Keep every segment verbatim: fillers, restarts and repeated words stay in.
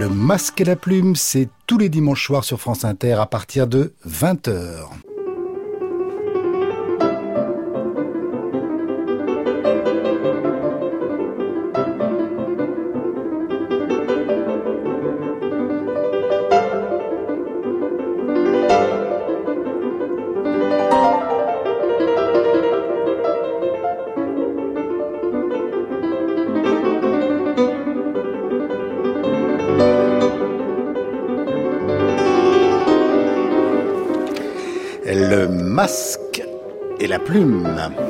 Le Masque et la Plume, c'est tous les dimanches soirs sur France Inter à partir de vingt heures. Le Masque et la Plume.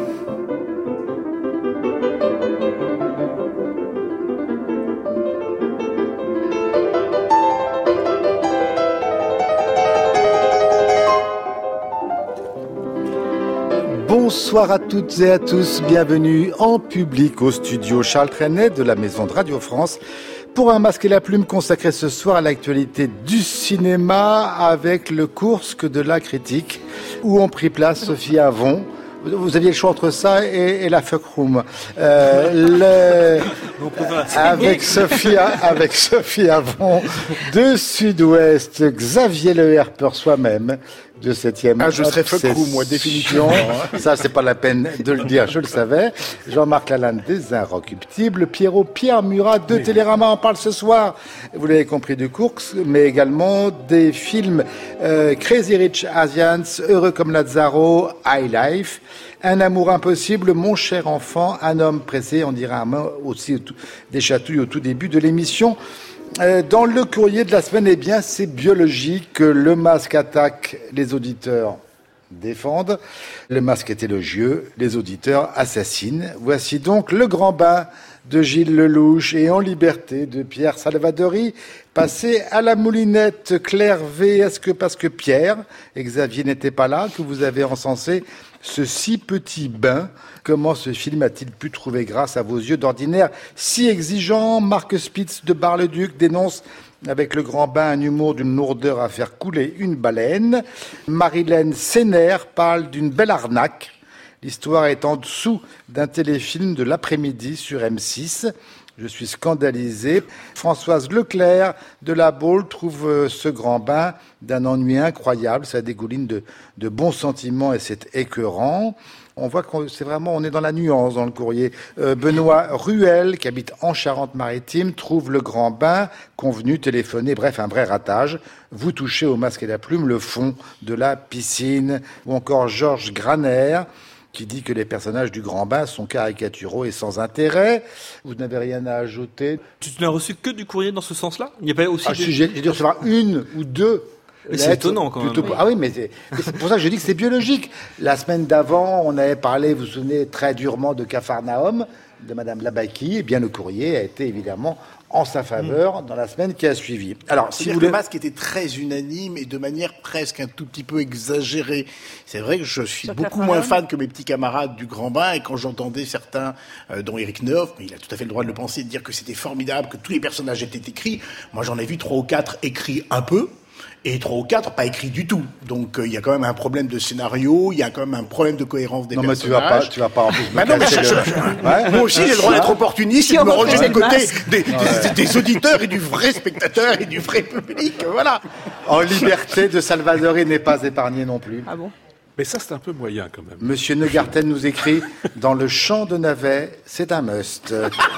Bonsoir à toutes et à tous, bienvenue en public au studio Charles Trenet de la Maison de Radio France pour un Masque et la Plume consacré ce soir à l'actualité du cinéma avec le Kursk de la critique où ont pris place Sophie Avon. Vous aviez le choix entre ça et, et la Fuck Room. Euh, le, avec Sophie, avec Sophie Avon de Sud-Ouest, Xavier Le Herper soi-même de septième. Ah, je serais Fuck Room, moi, définitivement. Ça, c'est pas la peine de le dire, je le savais. Jean-Marc Lalanne des Inrecuptibles, Pierrot Pierre Murat de oui. Télérama en parle ce soir. Vous l'avez compris, du Kursk, mais également des films euh, Crazy Rich Asians, Heureux comme Lazaro, High Life. Un amour impossible, mon cher enfant, un homme pressé, on dirait un mot aussi des chatouilles au tout début de l'émission. Euh, dans le courrier de la semaine, eh bien, c'est biologique. Le Masque attaque, les auditeurs défendent. Le Masque est élogieux, les auditeurs assassinent. Voici donc Le Grand Bain de Gilles Lelouch et En Liberté de Pierre Salvadori. Passé à la moulinette. Claire V, est-ce que parce que Pierre et Xavier n'étaient pas là que vous avez encensé ce si petit bain? Comment ce film a-t-il pu trouver grâce à vos yeux d'ordinaire si exigeants? Marc Spitz de Bar-le-Duc dénonce avec Le Grand Bain un humour d'une lourdeur à faire couler une baleine. Marilène Séner parle d'une belle arnaque. L'histoire est en dessous d'un téléfilm de l'après-midi sur M six. Je suis scandalisé. Françoise Leclerc de La Baule trouve ce Grand Bain d'un ennui incroyable. Ça dégouline de, de bons sentiments et c'est écœurant. On voit que c'est vraiment, on est dans la nuance dans le courrier. Euh, Benoît Ruel, qui habite en Charente-Maritime, trouve Le Grand Bain convenu, téléphoné, bref, un vrai ratage. Vous touchez au Masque et la Plume le fond de la piscine. Ou encore Georges Graner, qui dit que les personnages du Grand Bain sont caricaturaux et sans intérêt. Vous n'avez rien à ajouter? Tu n'as reçu que du courrier dans ce sens-là? Il n'y a pas aussi ah, des... si, j'ai, j'ai dû recevoir une ou deux. Mais c'est étonnant quand plutôt... même. Ah oui, mais c'est... c'est pour ça que je dis que c'est biologique. La semaine d'avant, on avait parlé, vous vous souvenez, très durement de Capharnaüm, de Madame Labaki. Eh bien, le courrier a été évidemment en sa faveur mmh. dans la semaine qui a suivi. Alors, si vous voulez... Le Masque était très unanime et de manière presque un tout petit peu exagérée. C'est vrai que je suis beaucoup moins fan que mes petits camarades du Grand Bain, et quand j'entendais certains, euh, dont Eric Neuf, mais il a tout à fait le droit de le penser, de dire que c'était formidable, que tous les personnages étaient écrits. Moi, j'en ai vu trois ou quatre écrits un peu. Et trois ou quatre pas écrits du tout. Donc il euh, y a quand même un problème de scénario, il y a quand même un problème de cohérence des non, personnages. Non mais tu vas pas, tu vas pas en plus. Bah non, mais je, je, ouais. Moi aussi j'ai le droit d'être opportuniste et de me ranger du côté des, des, des, des auditeurs et du vrai spectateur et du vrai public. Voilà. En Liberté de Salvadori n'est pas épargné non plus. Ah bon? Mais ça, c'est un peu moyen, quand même. Monsieur Neugarten nous écrit « Dans le champ de Navet, c'est un must ».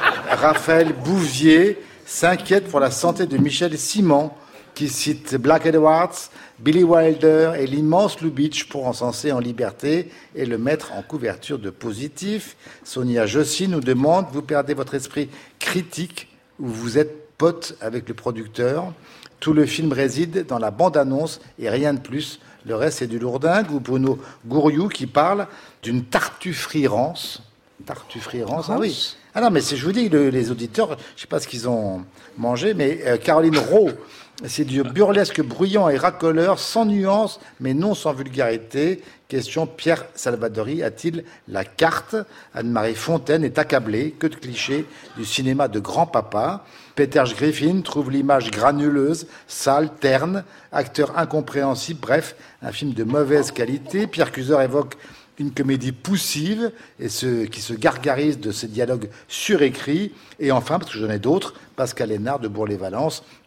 Raphaël Bouvier s'inquiète pour la santé de Michel Simon, qui cite Black Edwards, Billy Wilder et l'immense Lubitsch pour encenser En Liberté et le mettre en couverture de positif. Sonia Jossi nous demande « Vous perdez votre esprit critique ou vous êtes pote avec le producteur ? Tout le film réside dans la bande-annonce et rien de plus. Le reste, c'est du lourdingue. » Ou Bruno Gouriou qui parle d'une tartufferie rance. Tartufferie rance, ah oui. Ah non, mais c'est, je vous dis, le, les auditeurs, je ne sais pas ce qu'ils ont mangé, mais euh, Caroline Rowe, c'est du burlesque bruyant et racoleur, sans nuance, mais non sans vulgarité. Question, Pierre Salvadori a-t-il la carte? Anne-Marie Fontaine est accablée, que de clichés du cinéma de grand-papa. Peter Griffin trouve l'image granuleuse, sale, terne, acteur incompréhensible, bref, un film de mauvaise qualité. Pierre Cuseur évoque une comédie poussive et ce, qui se gargarise de ces dialogues surécrits. Et enfin, parce que j'en ai d'autres, Pascal Hénard de Bourg-les-Valences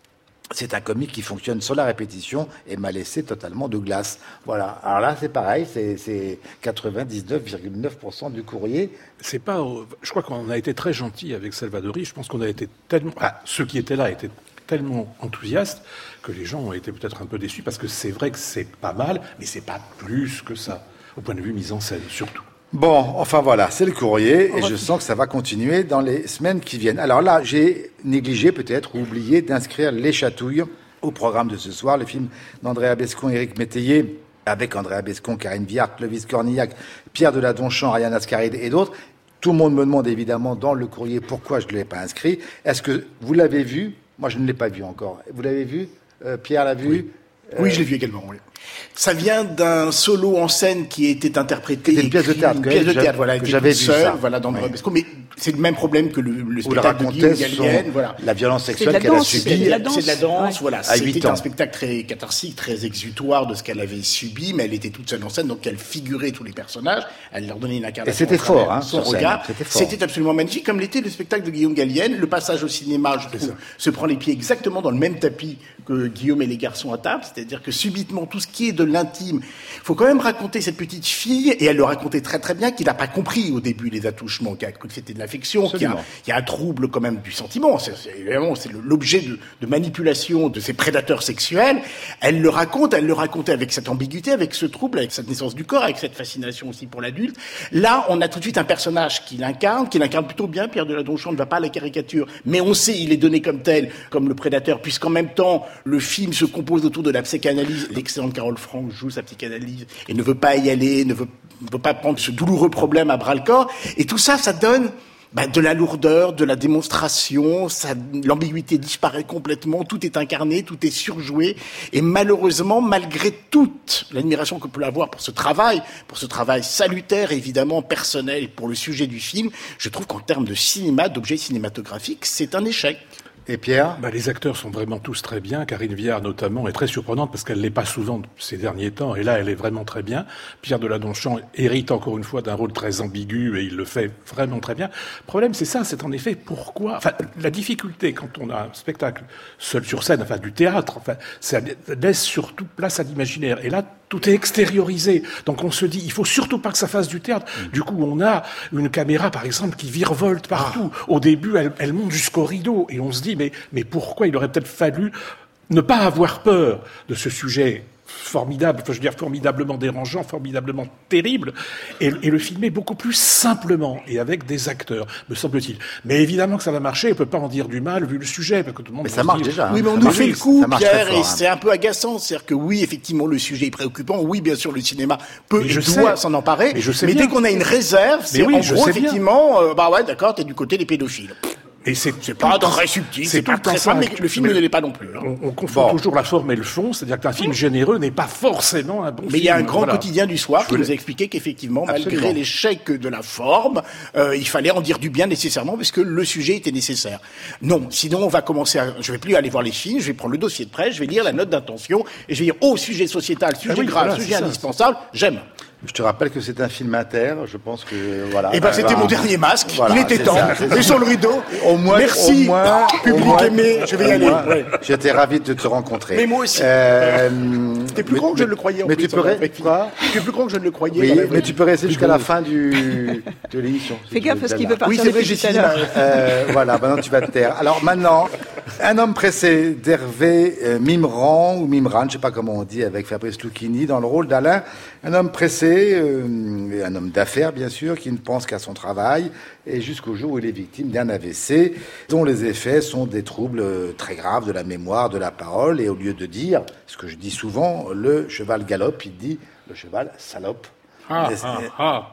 C'est un comique qui fonctionne sur la répétition et m'a laissé totalement de glace. Voilà. Alors là, c'est pareil, c'est, c'est quatre-vingt-dix-neuf virgule neuf pour cent du courrier. C'est pas. Je crois qu'on a été très gentil avec Salvadori. Je pense qu'on a été tellement. Ah, ceux qui étaient là étaient tellement enthousiastes que les gens ont été peut-être un peu déçus parce que c'est vrai que c'est pas mal, mais c'est pas plus que ça au point de vue mise en scène, surtout. Bon, enfin voilà, c'est le courrier et je sens que ça va continuer dans les semaines qui viennent. Alors là, j'ai négligé peut-être ou oublié d'inscrire Les Chatouilles au programme de ce soir, le film d'Andréa Bescon et Éric Métayer, avec Andréa Bescon, Karine Viard, Clovis Cornillac, Pierre Deladonchamp, Ryan Ascaride et d'autres. Tout le monde me demande évidemment dans le courrier pourquoi je ne l'ai pas inscrit. Est-ce que vous l'avez vu ? Moi, je ne l'ai pas vu encore. Vous l'avez vu ? euh, Pierre l'a vu ? Oui. Euh... Oui, je l'ai vu également, oui. Ça vient d'un solo en scène qui était interprété. C'était une pièce de théâtre. Une pièce de théâtre, voilà. Que j'avais vu seul, ça. Voilà, dans oui. le Bescon. Mais c'est le même problème que le, le spectacle de Guillaume Gallienne. Voilà. La violence sexuelle qu'elle a subie. C'est de la danse. C'est de la danse, ouais. Voilà. À C'était un spectacle très catharsique, très exutoire de ce qu'elle avait subi, mais elle était toute seule en scène, donc elle figurait tous les personnages. Elle leur donnait une incarnation. Et c'était fort, hein, son regard. C'était, c'était absolument magnifique, comme l'était le spectacle de Guillaume Gallienne. Le passage au cinéma, je trouve, se prend les pieds exactement dans le même tapis que Guillaume et les garçons à table. C'est-à-dire que subitement, tout ce qui est de l'intime, il faut quand même raconter cette petite fille, et elle le racontait très très bien, qu'il n'a pas compris au début les attouchements, qu'il a cru que c'était de l'affection, qu'il y a, il y a un trouble quand même du sentiment. C'est, c'est, évidemment, c'est l'objet de, de manipulation de ces prédateurs sexuels. Elle le raconte, elle le racontait avec cette ambiguïté, avec ce trouble, avec cette naissance du corps, avec cette fascination aussi pour l'adulte. Là, on a tout de suite un personnage qui l'incarne, qui l'incarne plutôt bien. Pierre Deladonchamp ne va pas à la caricature, mais on sait, il est donné comme tel, comme le prédateur, puisqu'en même temps, le film se compose autour de la psychanalyse. L'excellente Carole Franck joue sa psychanalyse et ne veut pas y aller, ne veut, ne veut pas prendre ce douloureux problème à bras-le-corps. Et tout ça, ça donne bah, de la lourdeur, de la démonstration, ça, l'ambiguïté disparaît complètement, tout est incarné, tout est surjoué. Et malheureusement, malgré toute l'admiration qu'on peut avoir pour ce travail, pour ce travail salutaire, évidemment personnel pour le sujet du film, je trouve qu'en termes de cinéma, d'objet cinématographique, c'est un échec. Et Pierre ? Bah, les acteurs sont vraiment tous très bien. Karine Viard, notamment, est très surprenante parce qu'elle l'est pas souvent ces derniers temps. Et là, elle est vraiment très bien. Pierre Deladonchamp hérite encore une fois d'un rôle très ambigu et il le fait vraiment très bien. Le problème, c'est ça, c'est en effet pourquoi... Enfin, la difficulté quand on a un spectacle seul sur scène, enfin, du théâtre, enfin, ça laisse surtout place à l'imaginaire. Et là, tout est extériorisé. Donc on se dit, il faut surtout pas que ça fasse du théâtre. Mmh. Du coup, on a une caméra, par exemple, qui virevolte partout. Ah. Au début, elle, elle monte jusqu'au rideau. Et on se dit, mais, mais pourquoi il aurait peut-être fallu ne pas avoir peur de ce sujet formidable, enfin, je veux dire formidablement dérangeant, formidablement terrible, et, et le filmer beaucoup plus simplement et avec des acteurs, me semble-t-il. Mais évidemment que ça va marcher, on peut pas en dire du mal vu le sujet, parce que tout le monde. Mais ça marche dire, déjà. Oui, mais on nous fait le coup, Pierre, et c'est un peu agaçant. C'est-à-dire que oui, effectivement, le sujet est préoccupant. Oui, bien sûr, le cinéma peut et doit s'en emparer. Mais, mais dès qu'on a une réserve, c'est oui, en gros, effectivement, euh, bah ouais, d'accord, t'es du côté des pédophiles. Et c'est, c'est pas très subtil, c'est, c'est pas très simple, mais le film ne l'est pas non plus. Hein. On, on confond bon. toujours la forme et le fond, c'est-à-dire qu'un film généreux n'est pas forcément un bon mais film. Mais il y a un grand voilà. quotidien du soir qui nous a expliqué qu'effectivement, Absolument. malgré l'échec de la forme, euh, il fallait en dire du bien nécessairement parce que le sujet était nécessaire. Non, sinon on va commencer à... Je vais plus aller voir les films, je vais prendre le dossier de presse, je vais lire la note d'intention et je vais dire « Oh, sujet sociétal, sujet ah oui, grave, voilà, sujet indispensable, j'aime ». Je te rappelle que c'est un film inter, je pense que voilà. Eh ben, c'était voilà. mon dernier masque, voilà, il était temps. Et sur le rideau. Au moins, merci, au moins, public au moins, aimé, je vais y aller. Ouais. J'étais ravi de te rencontrer. Mais moi aussi. Euh, c'était plus mais, grand que je ne le croyais. En mais plus, tu peux rester quoi C'était plus grand que je ne le croyais. Oui, mais tu peux rester jusqu'à la fin du de l'émission. Fais gaffe parce qu'il veut partir. Oui, c'est vrai, j'ai fini. Voilà, maintenant tu vas te taire. Alors maintenant, un homme pressé d'Hervé euh, Mimran ou Mimran, je ne sais pas comment on dit, avec Fabrice Lucchini dans le rôle d'Alain. Un homme pressé. Euh, un homme d'affaires, bien sûr, qui ne pense qu'à son travail, et jusqu'au jour où il est victime d'un A V C, dont les effets sont des troubles très graves de la mémoire, de la parole, et au lieu de dire, ce que je dis souvent, le cheval galope, il dit le cheval salope. Ah, ah, ah.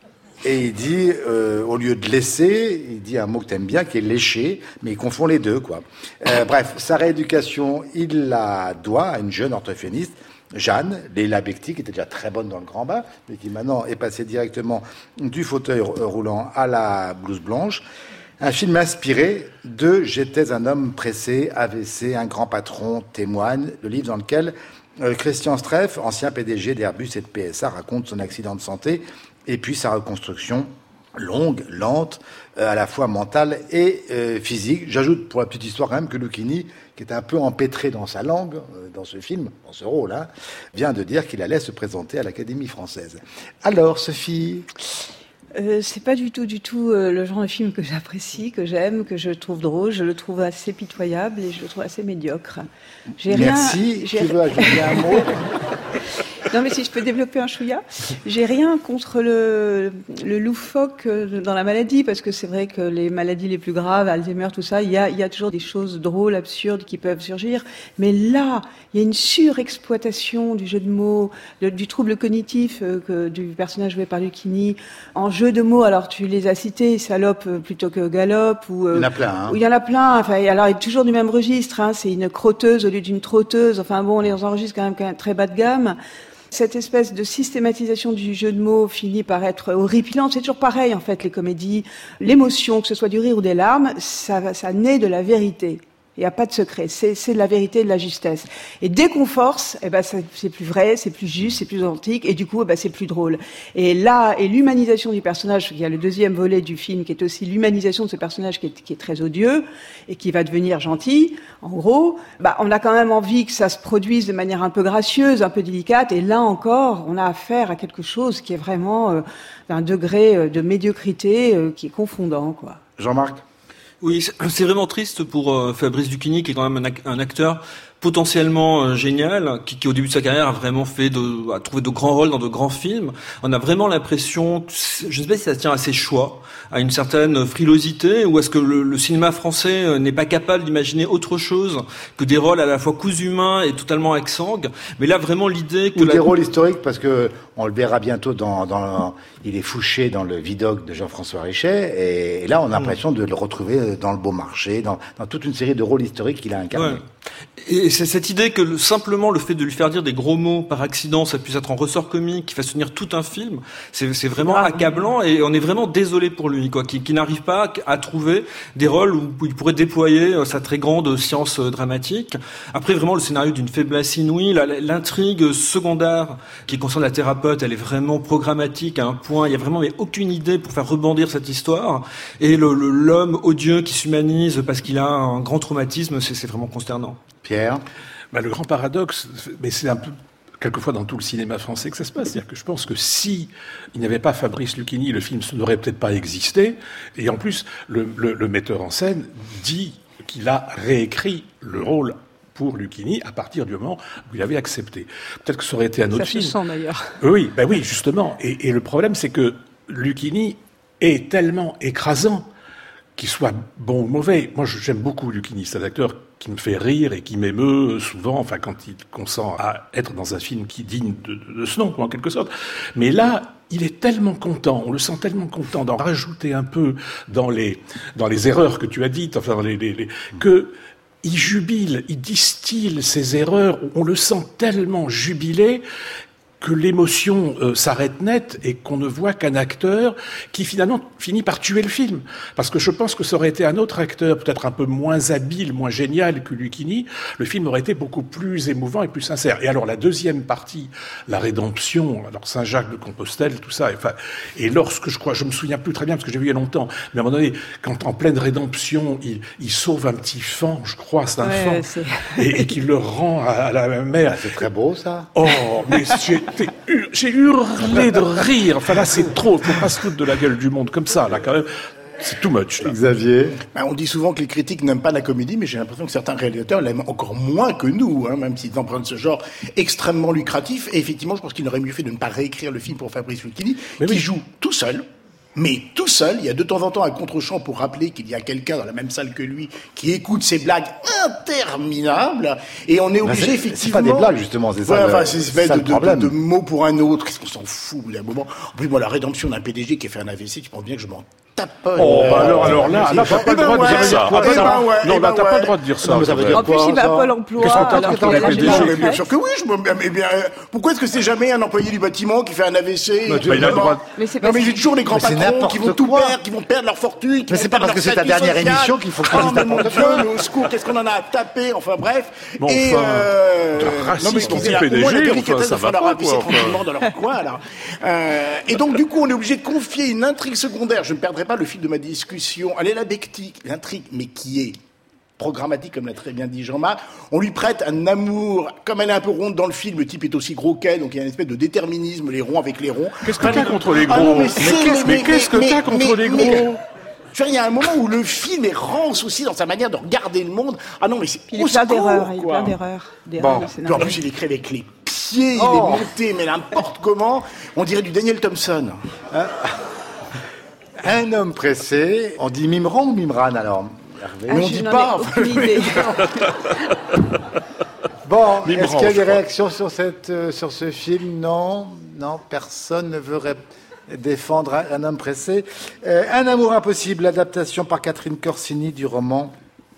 Et il dit, euh, au lieu de laisser, il dit un mot que t'aimes bien, qui est lécher, mais il confond les deux, quoi. Euh, bref, sa rééducation, il la doit à une jeune orthophoniste, Jeanne, Léla Becti, qui était déjà très bonne dans le grand bain, mais qui maintenant est passée directement du fauteuil roulant à la blouse blanche. Un film inspiré de « J'étais un homme pressé, A V C, un grand patron témoigne », le livre dans lequel euh, Christian Streff, ancien P D G d'Airbus et de P S A, raconte son accident de santé et puis sa reconstruction longue, lente, euh, à la fois mentale et euh, physique. J'ajoute pour la petite histoire quand même que Lucchini, qui est un peu empêtré dans sa langue, euh, dans ce film, dans ce rôle, hein, vient de dire qu'il allait se présenter à l'Académie française. Alors, Sophie ? Euh, c'est pas du tout, du tout euh, le genre de film que j'apprécie, que j'aime, que je trouve drôle. Je le trouve assez pitoyable et je le trouve assez médiocre. J'ai Merci. Rien, j'ai... Tu veux ajouter un mot ? Non, mais si je peux développer un chouïa, j'ai rien contre le, le loufoque dans la maladie, parce que c'est vrai que les maladies les plus graves, Alzheimer, tout ça, il y a, il y a toujours des choses drôles, absurdes qui peuvent surgir. Mais là, il y a une surexploitation du jeu de mots, de, du trouble cognitif euh, que, du personnage joué par Lucchini. En jeu de mots, alors tu les as cités, salope plutôt que galope, ou, euh, il y en a plein, hein. Il y en a plein. Enfin, alors, il est toujours du même registre, hein, c'est une crotteuse au lieu d'une trotteuse. Enfin bon, on les enregistre quand même, quand même très bas de gamme. Cette espèce de systématisation du jeu de mots finit par être horripilante. C'est toujours pareil, en fait, les comédies. L'émotion, que ce soit du rire ou des larmes, ça, ça naît de la vérité. Il n'y a pas de secret. C'est, c'est de la vérité et de la justesse. Et dès qu'on force, eh ben, c'est, c'est plus vrai, c'est plus juste, c'est plus authentique, et du coup, eh ben, c'est plus drôle. Et là, et l'humanisation du personnage, il y a le deuxième volet du film, qui est aussi l'humanisation de ce personnage qui est, qui est très odieux, et qui va devenir gentil. En gros, bah, on a quand même envie que ça se produise de manière un peu gracieuse, un peu délicate, et là encore, on a affaire à quelque chose qui est vraiment euh, d'un degré de médiocrité euh, qui est confondant, quoi. Jean-Marc ? Oui, c'est vraiment triste pour euh, Fabrice Lucchini, qui est quand même un, un acteur potentiellement euh, génial, qui, qui au début de sa carrière a vraiment fait de, a trouvé de grands rôles dans de grands films. On a vraiment l'impression, je ne sais pas si ça tient à ses choix, à une certaine frilosité, ou est-ce que le, le cinéma français n'est pas capable d'imaginer autre chose que des rôles à la fois cousus humains et totalement exsangues. Mais là, vraiment l'idée que... Ou la... des rôles historiques, parce que on le verra bientôt dans, dans il est Fouché dans le Vidocq de Jean-François Richet, et, et là, on a l'impression de le retrouver dans Le Beau Marché, dans, dans toute une série de rôles historiques qu'il a incarnés. Ouais. Et c'est cette idée que le, simplement le fait de lui faire dire des gros mots par accident, ça puisse être en ressort comique, qui fasse tenir tout un film, c'est, c'est vraiment ah, accablant, et on est vraiment désolé pour lui, quoi, qui, qui n'arrive pas à trouver des rôles où il pourrait déployer sa très grande science dramatique. Après, vraiment, le scénario d'une faiblesse inouïe, la, l'intrigue secondaire qui concerne la thérapeute, elle est vraiment programmatique à un point, il y a vraiment mais aucune idée pour faire rebondir cette histoire, et le, le, l'homme odieux qui s'humanise parce qu'il a un grand traumatisme, c'est, c'est vraiment consternant. Pierre ? Ben, le grand paradoxe, mais c'est un peu quelquefois dans tout le cinéma français que ça se passe, c'est-à-dire que je pense que si il n'y avait pas Fabrice Lucchini, le film n'aurait peut-être pas existé, et en plus, le, le, le metteur en scène dit qu'il a réécrit le rôle pour Lucchini à partir du moment où il avait accepté. Peut-être que ça aurait été un autre ça film. Ça se sent d'ailleurs. Oui, ben oui, justement. Et, et le problème, c'est que Lucchini est tellement écrasant qu'il soit bon ou mauvais. Moi, j'aime beaucoup Lucchini, c'est un acteur qui me fait rire et qui m'émeut souvent, enfin, quand il consent à être dans un film qui est digne de, de, de ce nom, quoi, en quelque sorte. Mais là, il est tellement content, on le sent tellement content d'en rajouter un peu dans les, dans les erreurs que tu as dites, enfin, dans les, les, les, que il jubile, il distille ses erreurs, on le sent tellement jubilé que l'émotion euh, s'arrête net et qu'on ne voit qu'un acteur qui finalement finit par tuer le film. Parce que je pense que ça aurait été un autre acteur, peut-être un peu moins habile, moins génial que Lucchini, le film aurait été beaucoup plus émouvant et plus sincère. Et alors la deuxième partie, la rédemption, alors Saint-Jacques de Compostelle, tout ça, et, enfin, et lorsque je crois, je me souviens plus très bien parce que j'ai vu il y a longtemps, mais à un moment donné, quand en pleine rédemption, il, il sauve un petit fan, je crois, c'est un ouais, fan, c'est... et, et qu'il le rend à, à la mère. C'est très beau, ça. Oh, mais j'ai, j'ai hurlé de rire. Enfin là, c'est trop. Faut pas se foutre de la gueule du monde comme ça, là, quand même. C'est too much, là. Xavier. Ben, on dit souvent que les critiques n'aiment pas la comédie, mais j'ai l'impression que certains réalisateurs l'aiment encore moins que nous, hein, même s'ils empruntent ce genre extrêmement lucratif. Et effectivement, je pense qu'il aurait mieux fait de ne pas réécrire le film pour Fabrice Lucchini, mais qui oui. joue tout seul. Mais tout seul, il y a de temps en temps un contre-champ pour rappeler qu'il y a quelqu'un dans la même salle que lui qui écoute ces blagues interminables, et on est obligé, c'est, effectivement... C'est pas des blagues, justement, c'est ça, ouais, le, enfin, c'est ça de, le problème. De, de, de mots pour un autre, qu'est-ce qu'on s'en fout, il y a un moment... En plus, moi, la rédemption d'un P D G qui a fait un A V C, tu penses bien que je m'en taponne. Oh, bah alors, alors là, là, t'as pas le droit de dire ça. Ah, bah ouais, non, là, bah t'as ouais. pas le droit de dire ça. Non, mais ça veut dire En plus, il va à Pôle emploi. Qu'est-ce que t'as- alors qu'est-ce que qu'il t'as a la fait génération déjà Mais bien retraite. sûr que oui. Je me, eh bien, euh, pourquoi est-ce que c'est jamais un employé du bâtiment qui fait un A V C? Bah, il a le droit. Mais c'est Non, pas mais j'ai toujours les grands Mais c'est patrons n'importe qui vont tout quoi. perdre, qui vont perdre leur fortune. qui Mais vont c'est pas perdre parce que leur c'est ta statut dernière social. émission qu'il faut que tu Oh, dises mais mon n'importe Dieu, quoi. mais au secours, qu'est-ce qu'on en a à taper? Enfin, bref. Bon, Et, enfin, euh, de non, mais racisme excusez, anti-P D G, au moins, la enfin, délicatesse ça va va falloir pas, avisser quoi, tranquillement enfin. dans leur coin, là. Euh, et donc, du coup, on est obligé de confier une intrigue secondaire. Je ne perdrai pas le fil de ma discussion. Elle est la bectique, l'intrigue, mais qui est programmatique, comme l'a très bien dit Jean-Marc. On lui prête un amour, comme elle est un peu ronde dans le film, le type est aussi gros qu'elle, donc il y a une espèce de déterminisme, les ronds avec les ronds. Qu'est-ce que t'as contre les gros? Ah non, mais Mais c'est- qu'est-ce mais qu'est-ce que mais- t'as contre mais- les mais- gros? Je veux dire, il y a un moment où le film est rance aussi dans sa manière de regarder le monde. Ah non, mais c'est Il est au plein secours, d'erreurs, il est quoi. plein d'erreurs. Bon. d'erreurs de Puis scénario. en plus, il écrit avec les pieds, il Oh. est monté, mais n'importe comment. On dirait du Daniel Thompson. Un homme pressé, on dit Mimran ou Mimran alors Hervé Ah, mais on je dit n'en ai pas. aucune idée. Bon, Mimran, est-ce qu'il y a je des crois. réactions sur, cette, euh, sur ce film? Non, non, personne ne veut ré- défendre un, un homme pressé. Euh, un amour impossible, adaptation par Catherine Corsini du roman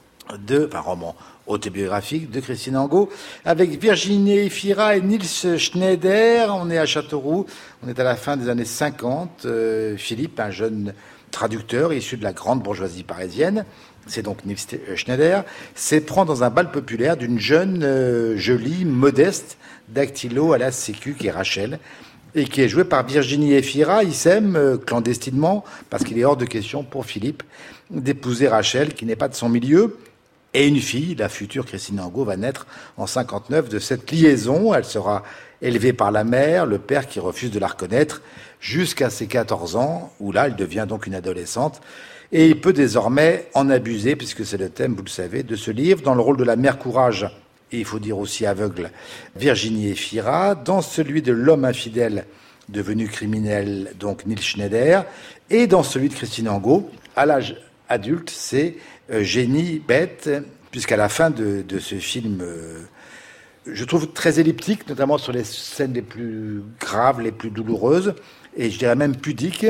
de, enfin roman autobiographique de Christine Angot, avec Virginie Fira et Nils Schneider. On est à Châteauroux, on est à la fin des années cinquante. Euh, Philippe, un jeune traducteur issu de la grande bourgeoisie parisienne, c'est donc Nils Schneider, s'éprend dans un bal populaire d'une jeune, euh, jolie, modeste, dactylo à la sécu, qui est Rachel, et qui est jouée par Virginie Efira. Ils s'aiment euh, clandestinement, parce qu'il est hors de question pour Philippe d'épouser Rachel, qui n'est pas de son milieu. Et une fille, la future Christine Angot, va naître en cinquante-neuf de cette liaison. Elle sera élevée par la mère, le père qui refuse de la reconnaître, jusqu'à ses quatorze ans, où là, elle devient donc une adolescente. Et il peut désormais en abuser, puisque c'est le thème, vous le savez, de ce livre, dans le rôle de la mère courage, et il faut dire aussi aveugle, Virginie Efira, dans celui de l'homme infidèle devenu criminel, donc Nils Schneider, et dans celui de Christine Angot, à l'âge adulte, c'est euh, génie bête, puisqu'à la fin de, de ce film, euh, je trouve très elliptique, notamment sur les scènes les plus graves, les plus douloureuses, et je dirais même pudiques,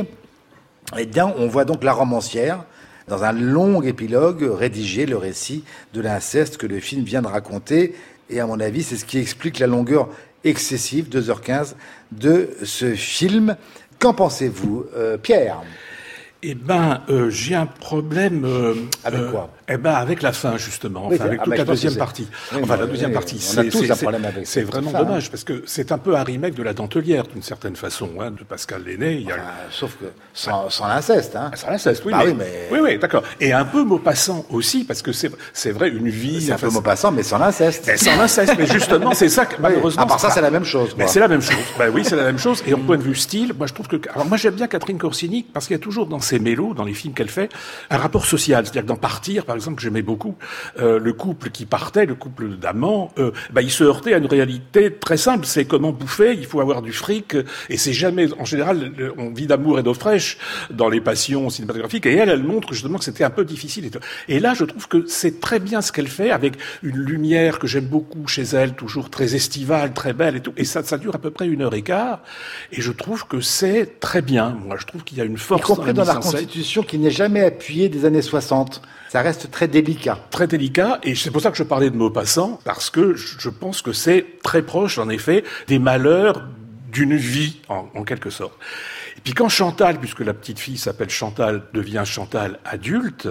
eh bien, on voit donc la romancière, dans un long épilogue, rédiger le récit de l'inceste que le film vient de raconter. Et à mon avis, c'est ce qui explique la longueur excessive, deux heures quinze, de ce film. Qu'en pensez-vous, euh, Pierre? Eh ben, euh, j'ai un problème. Euh, Avec euh, quoi? Eh ben, avec la fin justement. Enfin, Oui, avec ah, toute bah, la je pense deuxième que c'est- partie. Oui, enfin, mais- la deuxième oui, partie. on a c'est- tous c'est- un c'est- problème avec C'est cette vraiment fin, dommage parce que c'est un peu un remake de La Dentelière d'une certaine façon, hein, de Pascal Lenné. Il y a Ah, sauf que sans, sans l'inceste, hein. Ah, ça l'inceste, oui, Bah mais, oui, mais- oui, oui, d'accord. Et un peu Maupassant aussi, parce que c'est c'est vrai une vie. C'est un enfin, peu Maupassant, mais sans l'inceste. Mais sans l'inceste, mais justement, c'est ça que malheureusement. À part ça, pas- c'est la même chose, Mais quoi. c'est la même chose. Ben oui, c'est la même chose. Et en point de vue style, moi je trouve que. Alors moi j'aime bien Catherine Corsini parce qu'il y a toujours dans ses mélos, dans les films qu'elle fait, un rapport social. C'est-à-dire que dans Partir, par exemple, que j'aimais beaucoup, euh, le couple qui partait, le couple d'amants, euh, ben, il se heurtait à une réalité très simple. C'est comment bouffer, il faut avoir du fric, et c'est jamais. En général, le- on vit d'amour et d'eau fraîche dans les passions cinématographiques. Et elle, elle montre justement que c'était un peu difficile. Et, tout. Et là, je trouve que c'est très bien ce qu'elle fait avec une lumière que j'aime beaucoup chez elle, toujours très estivale, très belle et tout. Et ça, ça dure à peu près une heure et quart. Et je trouve que c'est très bien. Moi, je trouve qu'il y a une force Y compris dans la mise en scène. Constitution qui n'est jamais appuyée des années soixante. Ça reste très délicat. Très délicat, et c'est pour ça que je parlais de Maupassant, parce que je pense que c'est très proche, en effet, des malheurs d'une vie, en, en quelque sorte. Et puis quand Chantal, puisque la petite fille s'appelle Chantal, devient Chantal adulte,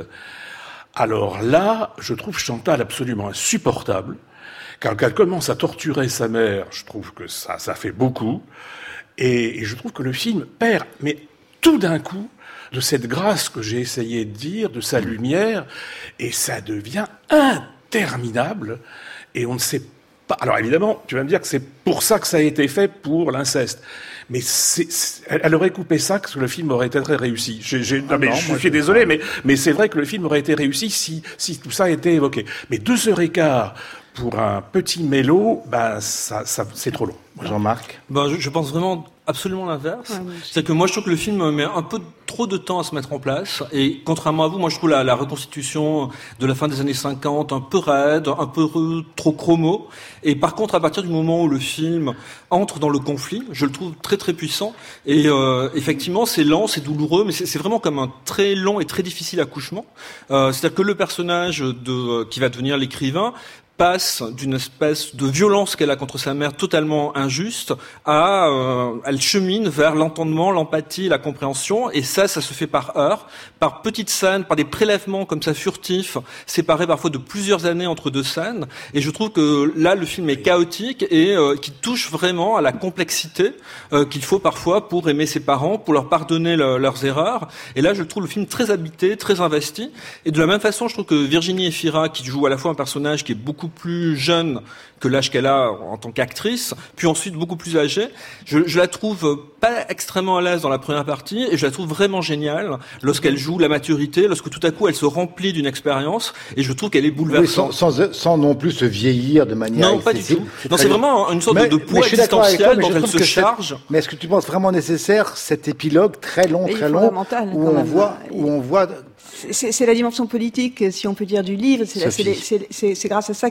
alors là, je trouve Chantal absolument insupportable. Quand elle commence à torturer sa mère, je trouve que ça, ça fait beaucoup. Et, et je trouve que le film perd, mais tout d'un coup, de cette grâce que j'ai essayé de dire, de sa lumière, et ça devient interminable, et on ne sait pas... Alors évidemment, tu vas me dire que c'est pour ça que ça a été fait, pour l'inceste. Mais c'est, c'est- elle elle aurait coupé ça, que le film aurait été très réussi. J'ai, j'ai, non, mais non, je moi, suis je- désolé, mais, mais c'est vrai que le film aurait été réussi si, si tout ça a été évoqué. Mais deux heures et quart pour un petit mélo, ben ça, ça, c'est trop long. Jean-Marc? Ben, je, je pense vraiment absolument l'inverse. Ouais, c'est que moi, je trouve que le film met un peu trop de temps à se mettre en place. Et contrairement à vous, moi, je trouve la, la reconstitution de la fin des années cinquante un peu raide, un peu re, trop chromo. Et par contre, à partir du moment où le film entre dans le conflit, je le trouve très très puissant. Et euh, effectivement, c'est lent, c'est douloureux, mais c'est, c'est vraiment comme un très long et très difficile accouchement. Euh, c'est-à-dire que le personnage de qui va devenir l'écrivain passe d'une espèce de violence qu'elle a contre sa mère totalement injuste à euh, elle chemine vers l'entendement, l'empathie, la compréhension, et ça, ça se fait par heures, par petites scènes, par des prélèvements comme ça furtifs, séparés parfois de plusieurs années entre deux scènes, et je trouve que là, le film est chaotique et euh, qui touche vraiment à la complexité euh, qu'il faut parfois pour aimer ses parents, pour leur pardonner le, leurs erreurs, et là, je trouve le film très habité, très investi, et de la même façon, je trouve que Virginie Efira, qui joue à la fois un personnage qui est beaucoup plus jeune que l'âge qu'elle a en tant qu'actrice, puis ensuite beaucoup plus âgée. Je, je la trouve pas extrêmement à l'aise dans la première partie, et je la trouve vraiment géniale lorsqu'elle joue la maturité, lorsque tout à coup elle se remplit d'une expérience, et je trouve qu'elle est bouleversante. Oui, sans, sans, sans non plus se vieillir de manière non, excessive. Pas du tout. Non, c'est vraiment une sorte mais, de poids existentiel dont elle se charge. Mais est-ce que tu penses vraiment nécessaire cet épilogue très long, très long, où on voit, où on voit C'est, c'est la dimension politique, si on peut dire, du livre. C'est, la, c'est, les, c'est, c'est, c'est grâce à ça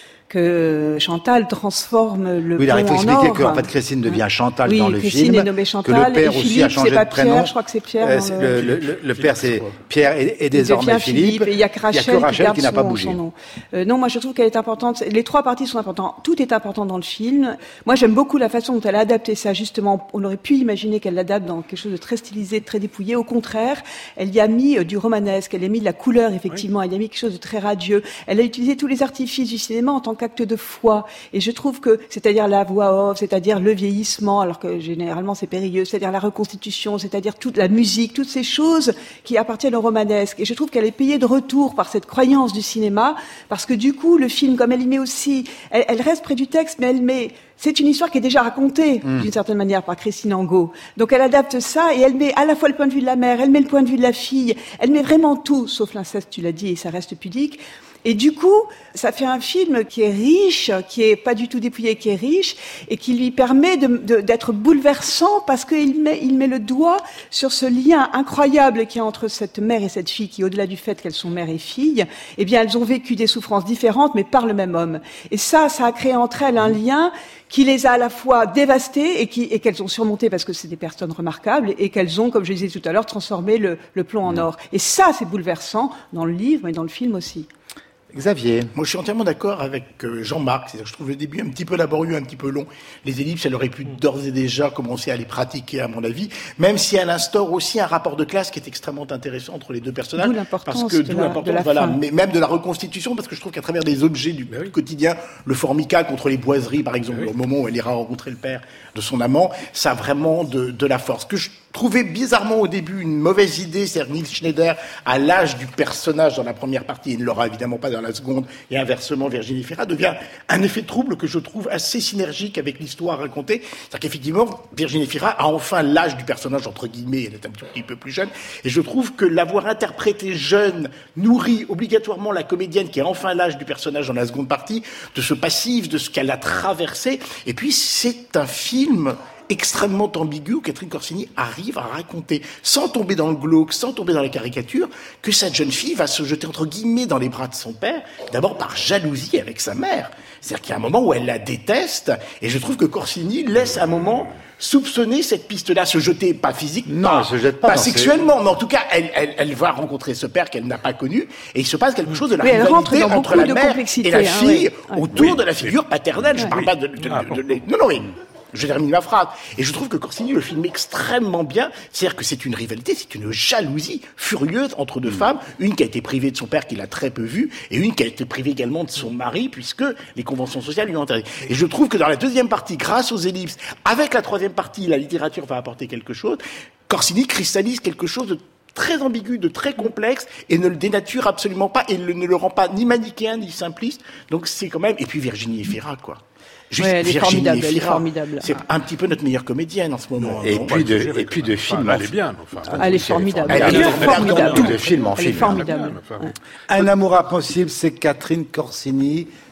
que Chantal transforme le oui, pont en or. Oui, il faut expliquer qu'en fait Christine devient Chantal oui, dans le Christine film. Est nommée Chantal, que le père et aussi Philippe, a changé c'est pas de prénom. Pierre, je crois que c'est Pierre. Euh, c'est le, le, le, le père c'est Pierre et, et désormais Philippe. Philippe. Et il y a que Rachel, il y a que Rachel qui, qui n'a son, pas bougé. Euh, non, moi je trouve qu'elle est importante. Les trois parties sont importantes. Tout est important dans le film. Moi j'aime beaucoup la façon dont elle a adapté ça. Justement, on aurait pu imaginer qu'elle l'adapte dans quelque chose de très stylisé, de très dépouillé. Au contraire, elle y a mis euh, du romanesque. Elle y a mis de la couleur, effectivement. Oui. Elle y a mis quelque chose de très radieux. Elle a utilisé tous les artifices du cinéma en tant qu'acte de foi. Et je trouve que, c'est-à-dire la voix off, c'est-à-dire le vieillissement, alors que généralement c'est périlleux, c'est-à-dire la reconstitution, c'est-à-dire toute la musique, toutes ces choses qui appartiennent au romanesque. Et je trouve qu'elle est payée de retour par cette croyance du cinéma, parce que du coup, le film, comme elle y met aussi, elle, elle reste près du texte, mais elle met, c'est une histoire qui est déjà racontée, mmh. d'une certaine manière, par Christine Angot. Donc elle adapte ça, et elle met à la fois le point de vue de la mère, elle met le point de vue de la fille, elle met vraiment tout, sauf l'inceste, tu l'as dit, et ça reste pudique. Et du coup, ça fait un film qui est riche, qui est pas du tout dépouillé, qui est riche, et qui lui permet de, de, d'être bouleversant parce qu'il met, il met le doigt sur ce lien incroyable qu'il y a entre cette mère et cette fille, qui, au-delà du fait qu'elles sont mère et fille, eh bien, elles ont vécu des souffrances différentes, mais par le même homme. Et ça, ça a créé entre elles un lien qui les a à la fois dévastées et, qui, et qu'elles ont surmonté parce que c'est des personnes remarquables et qu'elles ont, comme je disais tout à l'heure, transformé le, le plomb en or. Et ça, c'est bouleversant dans le livre, mais dans le film aussi. Xavier. Moi, je suis entièrement d'accord avec Jean-Marc. C'est-à-dire, je trouve le début un petit peu laborieux, un petit peu long. Les ellipses, elle aurait pu d'ores et déjà commencer à les pratiquer, à mon avis. Même si elle instaure aussi un rapport de classe qui est extrêmement intéressant entre les deux personnages. D'où l'importance parce que, de d'où la, l'importance, de la voilà. fin. Mais même de la reconstitution, parce que je trouve qu'à travers des objets du oui. quotidien, le formica contre les boiseries, par exemple, oui. au moment où elle ira rencontrer le père de son amant, ça a vraiment de, de la force. Que je trouvais bizarrement au début une mauvaise idée, c'est-à-dire Nils Schneider, à l'âge du personnage dans la première partie, et ne l'aura évidemment pas dans la seconde, et inversement Virginie Efira, devient un effet trouble que je trouve assez synergique avec l'histoire racontée. C'est-à-dire qu'effectivement, Virginie Efira a enfin l'âge du personnage, entre guillemets, elle est un petit peu plus jeune, et je trouve que l'avoir interprété jeune nourrit obligatoirement la comédienne qui a enfin l'âge du personnage dans la seconde partie, de ce passif, de ce qu'elle a traversé, et puis c'est un film extrêmement ambigu où Catherine Corsini arrive à raconter, sans tomber dans le glauque, sans tomber dans la caricature, que cette jeune fille va se jeter entre guillemets dans les bras de son père, d'abord par jalousie avec sa mère. C'est-à-dire qu'il y a un moment où elle la déteste, et je trouve que Corsini laisse un moment soupçonner cette piste-là, se jeter, pas physiquement, non, pas, elle se jette pas, pas non, sexuellement, mais en tout cas, elle, elle, elle va rencontrer ce père qu'elle n'a pas connu, et il se passe quelque chose de la oui, rivalité entre la mère et la fille, hein, oui. autour oui. de la figure paternelle. Je oui. parle pas de... de, de, de, de, de non, non, oui. Je termine ma phrase. Et je trouve que Corsini le filme extrêmement bien. C'est-à-dire que c'est une rivalité, c'est une jalousie furieuse entre deux mmh. femmes. Une qui a été privée de son père, qui l'a très peu vu, et une qui a été privée également de son mari, puisque les conventions sociales lui ont interdit. Et je trouve que dans la deuxième partie, grâce aux ellipses, avec la troisième partie, la littérature va apporter quelque chose. Corsini cristallise quelque chose de très ambigu, de très complexe, et ne le dénature absolument pas, et ne le rend pas ni manichéen, ni simpliste. Donc c'est quand même... Et puis Virginie Efira, quoi. Juste ouais, elle, est formidable, elle est formidable. C'est un petit peu notre meilleure comédienne en ce moment. Et, puis, de, et puis de film. Elle est bien. Enfin, elle est formidable. Elle, elle, elle est formidable. De film en elle film. Est formidable. Un amour impossible, c'est Catherine Corsini.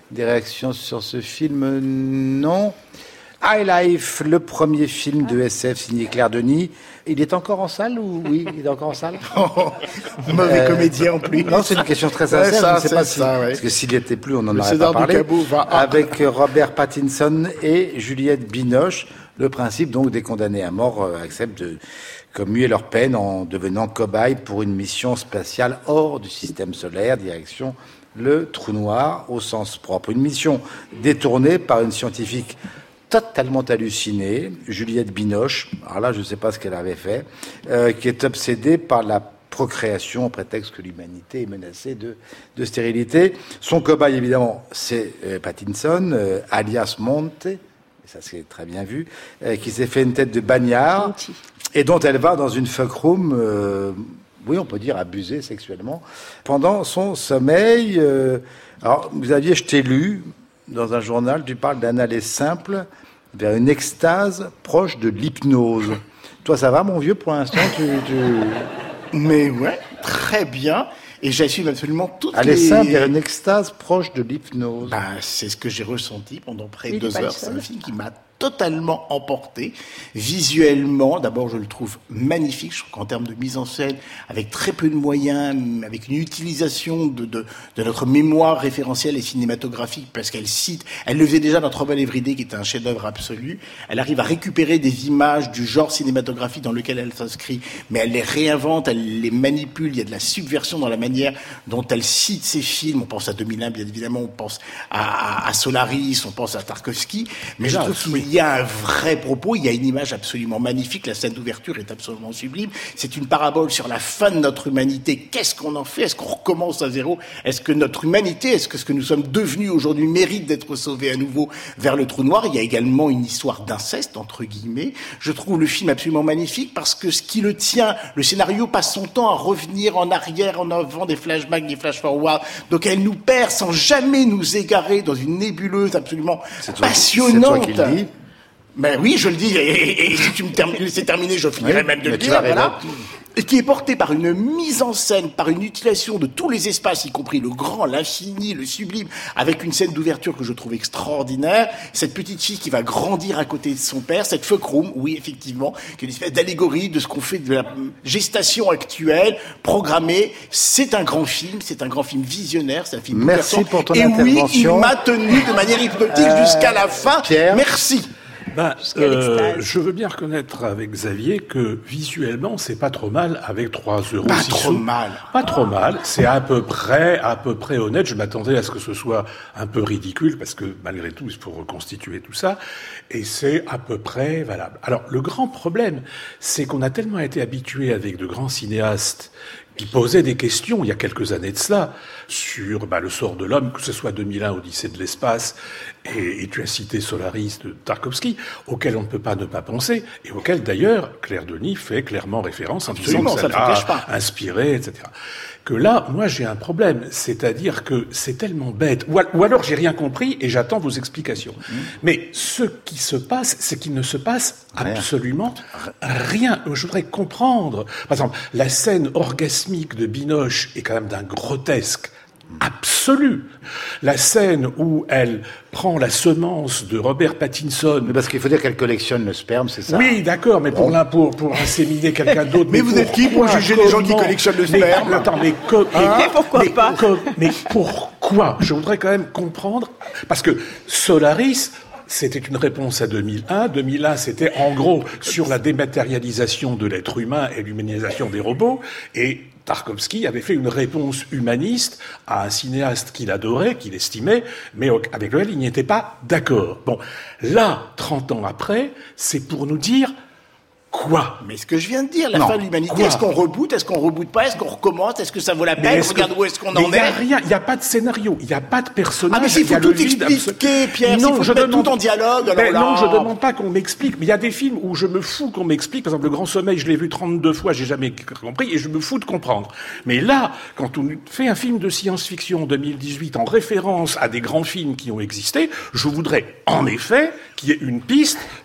Des réactions sur ce film? Non. High Life, le premier film de S F signé Claire Denis. Il est encore en salle ou oui, il est encore en salle? Mauvais euh, comédien en plus. Non, c'est une question très sincère. Ouais, ça, je ne sais pas si, ça, ouais. parce que s'il n'y était plus, on n'en le aurait César pas parlé. Du Cabot va... Avec Robert Pattinson et Juliette Binoche. Le principe, donc, des condamnés à mort euh, acceptent de commuer leur peine en devenant cobayes pour une mission spatiale hors du système solaire, direction le trou noir au sens propre. Une mission détournée par une scientifique totalement hallucinée, Juliette Binoche, alors là je ne sais pas ce qu'elle avait fait, euh, qui est obsédée par la procréation au prétexte que l'humanité est menacée de, de stérilité. Son cobaye évidemment c'est euh, Pattinson, euh, alias Monte, et ça c'est très bien vu, euh, qui s'est fait une tête de bagnard Monty. Et dont elle va dans une fuck room, euh, oui on peut dire abusée sexuellement, pendant son sommeil. Euh, alors vous aviez, je t'ai lu dans un journal, tu parles d'un aller simple vers une extase proche de l'hypnose. Toi, ça va, mon vieux, pour l'instant tu, tu... Mais ouais, très bien. Et j'assume absolument toutes aller les... Aller simple vers une extase proche de l'hypnose. Ben, c'est ce que j'ai ressenti pendant près de Il deux heures. C'est un film qui m'a totalement emporté. Visuellement, d'abord, je le trouve magnifique. Je trouve qu'en termes de mise en scène, avec très peu de moyens, avec une utilisation de, de, de notre mémoire référentielle et cinématographique, parce qu'elle cite, elle le faisait déjà dans Trouble Every Day, qui est un chef-d'œuvre absolu. Elle arrive à récupérer des images du genre cinématographique dans lequel elle s'inscrit, mais elle les réinvente, elle les manipule. Il y a de la subversion dans la manière dont elle cite ses films. On pense à deux mille un, bien évidemment, on pense à, à, à Solaris, on pense à Tarkovsky, mais, mais je là, trouve qu'il il y a un vrai propos, il y a une image absolument magnifique, la scène d'ouverture est absolument sublime, c'est une parabole sur la fin de notre humanité. Qu'est-ce qu'on en fait? Est-ce qu'on recommence à zéro? Est-ce que notre humanité, est-ce que ce que nous sommes devenus aujourd'hui mérite d'être sauvés à nouveau vers le trou noir? Il y a également une histoire d'inceste, entre guillemets. Je trouve le film absolument magnifique parce que ce qui le tient, le scénario passe son temps à revenir en arrière en avant des flashbacks, des flash-forward, donc elle nous perd sans jamais nous égarer dans une nébuleuse absolument c'est toi, passionnante. C'est toi qui le dis. Ben oui, je le dis, et, et, et si tu me termines, laisses terminer, je finirai oui, même de le dire, voilà. Et qui est porté par une mise en scène, par une utilisation de tous les espaces, y compris le grand, l'infini, le sublime, avec une scène d'ouverture que je trouve extraordinaire. Cette petite fille qui va grandir à côté de son père, cette fuck room, oui, effectivement, qui est une espèce d'allégorie de ce qu'on fait de la gestation actuelle, programmée. C'est un grand film, c'est un grand film visionnaire, c'est un film Merci pour ton et intervention. Et oui, il m'a tenu de manière hypnotique euh, jusqu'à la fin. Pierre. Merci. Ben, euh, je veux bien reconnaître avec Xavier que visuellement c'est pas trop mal avec trois euros. Pas trop mal. Pas trop mal. C'est à peu près, à peu près honnête. Je m'attendais à ce que ce soit un peu ridicule parce que malgré tout il faut reconstituer tout ça et c'est à peu près valable. Alors le grand problème, c'est qu'on a tellement été habitué avec de grands cinéastes qui posait des questions, il y a quelques années de cela, sur bah, le sort de l'homme, que ce soit deux mille un, Odyssée de l'espace, et, et tu as cité Solaris de Tarkovsky, auquel on ne peut pas ne pas penser, et auquel d'ailleurs Claire Denis fait clairement référence en disant que ça l'a inspiré, et cetera. Que là, moi j'ai un problème, c'est-à-dire que c'est tellement bête, ou, ou alors j'ai rien compris et j'attends vos explications. Mmh. Mais ce qui se passe, c'est qu'il ne se passe rien. absolument rien. Je voudrais comprendre. Par exemple, la scène orgasmique de Binoche est quand même d'un grotesque absolu. La scène où elle prend la semence de Robert Pattinson... Mais parce qu'il faut dire qu'elle collectionne le sperme, c'est ça? Oui, d'accord, mais pour, bon. pour, pour inséminer quelqu'un d'autre... mais, mais vous êtes qui pour juger les gens qui collectionnent le sperme? mais, Attends, mais... Co- hein mais pourquoi mais, pas co- Mais pourquoi? Je voudrais quand même comprendre, parce que Solaris... C'était une réponse à deux mille un. deux mille un, c'était en gros sur la dématérialisation de l'être humain et l'humanisation des robots. Et Tarkovsky avait fait une réponse humaniste à un cinéaste qu'il adorait, qu'il estimait, mais avec lequel il n'y était pas d'accord. Bon, là, trente ans après, c'est pour nous dire... Quoi? Mais ce que je viens de dire, la non. fin de l'humanité, Quoi? Est-ce qu'on reboot, est-ce qu'on reboot pas, est-ce qu'on recommence, est-ce que ça vaut la peine, regarde que... où est-ce qu'on en est? Il n'y a rien, il n'y a pas de scénario, il n'y a pas de personnage. Ah mais s'il faut tout expliquer, Pierre, non, s'il faut je mettre demande... tout en dialogue, alors ben là... Non, je demande pas qu'on m'explique, mais il y a des films où je me fous qu'on m'explique, par exemple Le Grand Sommeil, je l'ai vu trente-deux fois, j'ai jamais compris, et je me fous de comprendre. Mais là, quand on fait un film de science-fiction en deux mille dix-huit en référence à des grands films qui ont existé, je voudrais en effet qu'il y ait une piste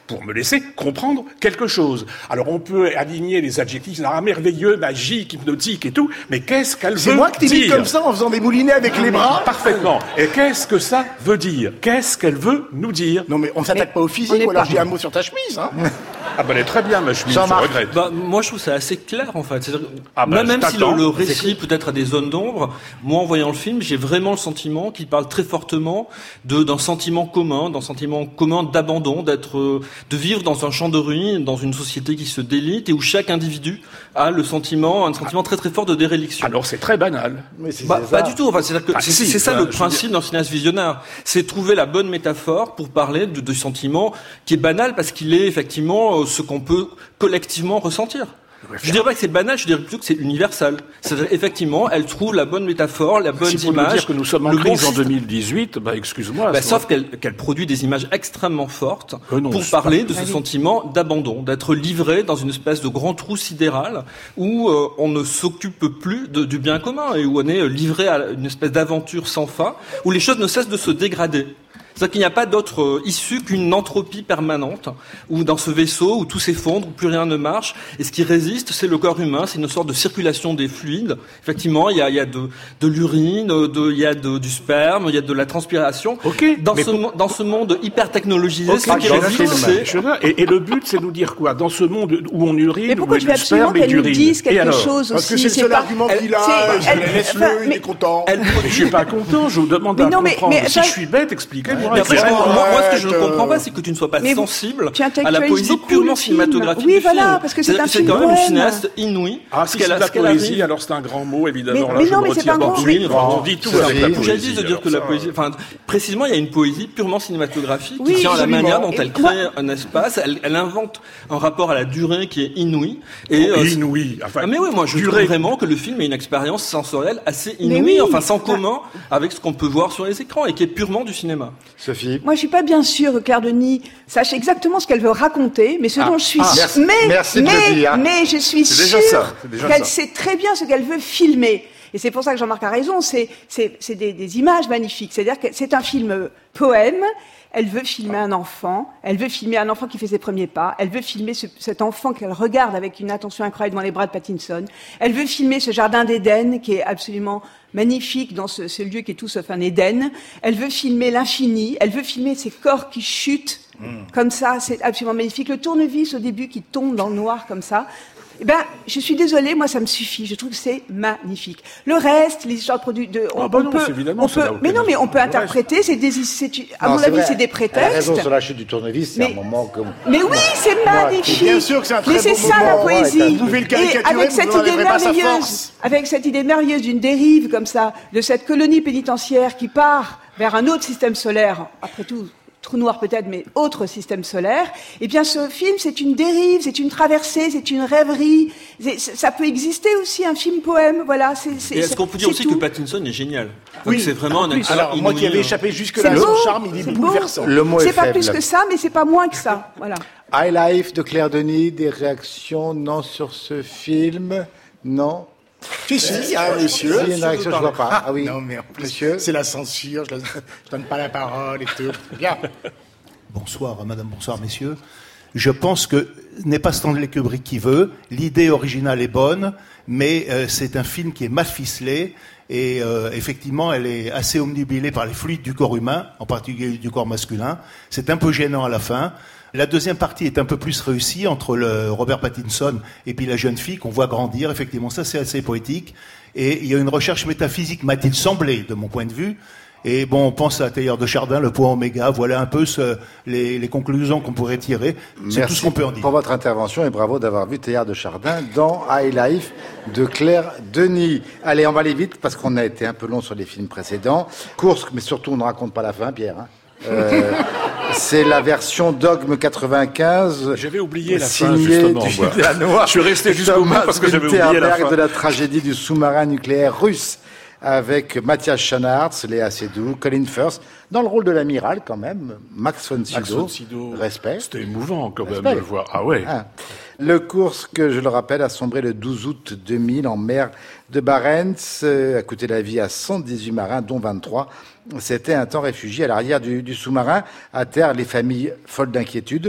pour me laisser comprendre quelque chose. Alors on peut aligner les adjectifs, ah, merveilleux, magique, hypnotique et tout, mais qu'est-ce qu'elle veut dire ? C'est moi que t'imites comme ça en faisant des moulinets avec les bras ? Parfaitement. Et qu'est-ce que ça veut dire ? Qu'est-ce qu'elle veut nous dire ? Non mais on s'attaque pas au physique, ou alors je dis un mot sur ta chemise. Hein. Ah ben elle est très bien ma chemise, je regrette. Bah, moi je trouve ça assez clair en fait. C'est-à-dire, ah ben, même si le, le récit peut-être a des zones d'ombre, moi en voyant le film, j'ai vraiment le sentiment qu'il parle très fortement de, d'un sentiment commun, d'un sentiment commun d'abandon, d'être, euh, de vivre dans un champ de ruines, dans une société qui se délite et où chaque individu a le sentiment, un sentiment très très fort de déréliction. Alors c'est très banal. Mais c'est bah, pas du tout. Enfin, c'est-à-dire que ah, c'est, si, c'est ça bah, le principe d'un cinéaste visionnaire. C'est trouver la bonne métaphore pour parler de, de sentiment qui est banal parce qu'il est effectivement ce qu'on peut collectivement ressentir. Je dirais pas que c'est banal, je dirais plutôt que c'est universel. C'est-à-dire, effectivement, elle trouve la bonne métaphore, la bonne si image. Pour dire que nous sommes en crise bon en deux mille dix-huit, bah, excuse-moi. Bah, sauf qu'elle, qu'elle produit des images extrêmement fortes euh non, pour parler pas... de ce sentiment d'abandon, d'être livré dans une espèce de grand trou sidéral où euh, on ne s'occupe plus de, du bien commun et où on est livré à une espèce d'aventure sans fin, où les choses ne cessent de se dégrader. C'est-à-dire qu'il n'y a pas d'autre euh, issue qu'une entropie permanente, où dans ce vaisseau, où tout s'effondre, où plus rien ne marche, et ce qui résiste, c'est le corps humain, c'est une sorte de circulation des fluides. Effectivement, il y a, il y a de, de l'urine, de, il y a de, du sperme, il y a de la transpiration. Okay, dans, ce, pour... dans ce monde hyper technologisé, okay, ce qui résiste, c'est... Et, et le but, c'est de nous dire quoi ? Dans ce monde où on urine, mais pourquoi où tu veux absolument qu'elle nous dise quelque chose aussi ? Parce que c'est le seul argument qu'il a, laisse-le, il est content. Mais je suis pas content, je vous demande à comprendre. Si je suis bête, expliquez-moi. Moi, ce que je ne comprends pas, c'est que tu ne sois pas mais sensible à la poésie purement cinématographique oui, du voilà, film. Parce que c'est, c'est un c'est film quand même une poème. cinéaste inouïe. Ah, si c'est de la poésie, alors c'est un grand mot, évidemment. Mais, mais non, mais c'est pas un grand mot. On dit tout avec la poésie. J'ai dit de dire que la poésie, enfin, précisément, il y a une poésie purement cinématographique qui tient à la manière dont elle crée un espace. Elle invente un rapport à la durée qui est inouï. Inouï. Mais oui, moi, je trouve vraiment que le film est une expérience sensorielle assez inouïe, enfin, sans commun avec ce qu'on peut voir sur les écrans et qui est purement du cinéma. Sophie. Moi, je suis pas bien sûre que Claire Denis sache exactement ce qu'elle veut raconter, mais ce ah, dont je suis ah, sûre, merci, mais, merci mais, de dire. mais je suis c'est sûre ça, qu'elle ça. sait très bien ce qu'elle veut filmer. Et c'est pour ça que Jean-Marc a raison, c'est, c'est, c'est des, des images magnifiques. C'est-à-dire que c'est un film poème. Elle veut filmer un enfant, elle veut filmer un enfant qui fait ses premiers pas, elle veut filmer ce, cet enfant qu'elle regarde avec une attention incroyable dans les bras de Pattinson, elle veut filmer ce jardin d'Éden qui est absolument magnifique dans ce, ce lieu qui est tout sauf un Éden, elle veut filmer l'infini, elle veut filmer ces corps qui chutent mmh. comme ça, c'est absolument magnifique, le tournevis au début qui tombe dans le noir comme ça. Eh ben, je suis désolée, moi ça me suffit. Je trouve que c'est magnifique. Le reste, les histoires de produits, de, on, ah bah on non, peut, évidemment, on peut, mais non, mais on peut interpréter. C'est des, c'est, à non, mon avis, vrai. c'est des prétextes. Elle a raison sur la chute du tournevis, c'est mais, un moment comme. Mais oui, c'est magnifique. Bien sûr que c'est un très mais c'est beau ça moment, la poésie. Ouais, vous pouvez le caricaturer, et avec cette idée merveilleuse, avec cette idée merveilleuse d'une dérive comme ça, de cette colonie pénitentiaire qui part vers un autre système solaire. Après tout. Trou noir peut-être, mais autre système solaire, eh bien ce film, c'est une dérive, c'est une traversée, c'est une rêverie. C'est, ça peut exister aussi, un film-poème, voilà. C'est, c'est, Et est-ce qu'on peut dire aussi tout. que Pattinson est génial ? Oui, donc c'est vraiment un acteur Alors, moi qui avais échappé jusque-là, son charme, il est, est bouleversant. Le mot est c'est pas faible. plus que ça, mais c'est pas moins que ça, voilà. High Life de Claire Denis, des réactions, non, sur ce film, non. Si, si, il y a un monsieur. Il y a une réaction, je ne vois pas. Ah, ah oui, non, mais en plus, monsieur. C'est la censure, je ne donne pas la parole et tout. Bien. Bonsoir, madame, bonsoir, messieurs. Je pense que n'est pas Stanley Kubrick qui veut. L'idée originale est bonne, mais euh, c'est un film qui est mal ficelé. Et euh, effectivement, elle est assez omnubilée par les fluides du corps humain, en particulier du corps masculin. C'est un peu gênant à la fin. La deuxième partie est un peu plus réussie entre le Robert Pattinson et puis la jeune fille qu'on voit grandir. Effectivement, ça c'est assez poétique. Et il y a une recherche métaphysique, m'a-t-il semblé, de mon point de vue. Et bon, on pense à Teilhard de Chardin, le point oméga. Voilà un peu ce, les, les conclusions qu'on pourrait tirer. C'est Merci tout ce qu'on peut en dire. pour votre intervention et bravo d'avoir vu Teilhard de Chardin dans High Life de Claire Denis. Allez, on va aller vite parce qu'on a été un peu long sur les films précédents. Course, mais surtout on ne raconte pas la fin, Pierre. Hein. Euh, c'est la version Dogme quatre-vingt-quinze. J'avais oublié la fin, justement. Danois, je suis resté jusqu'au bout parce que j'avais oublié la fin. De la tragédie du sous-marin nucléaire russe avec Mathias Scharnartz, Léa Seydoux, Colin Firth, dans le rôle de l'amiral quand même, Max von Sydow. Max von Sydow. Respect. C'était émouvant quand Respect. même de le voir. Ah ouais. Ah. Le Kursk, je le rappelle, a sombré le douze août deux mille en mer de Barents, a coûté la vie à cent dix-huit marins, dont vingt-trois. C'était un temps réfugié à l'arrière du, du sous-marin. À terre, les familles folles d'inquiétude.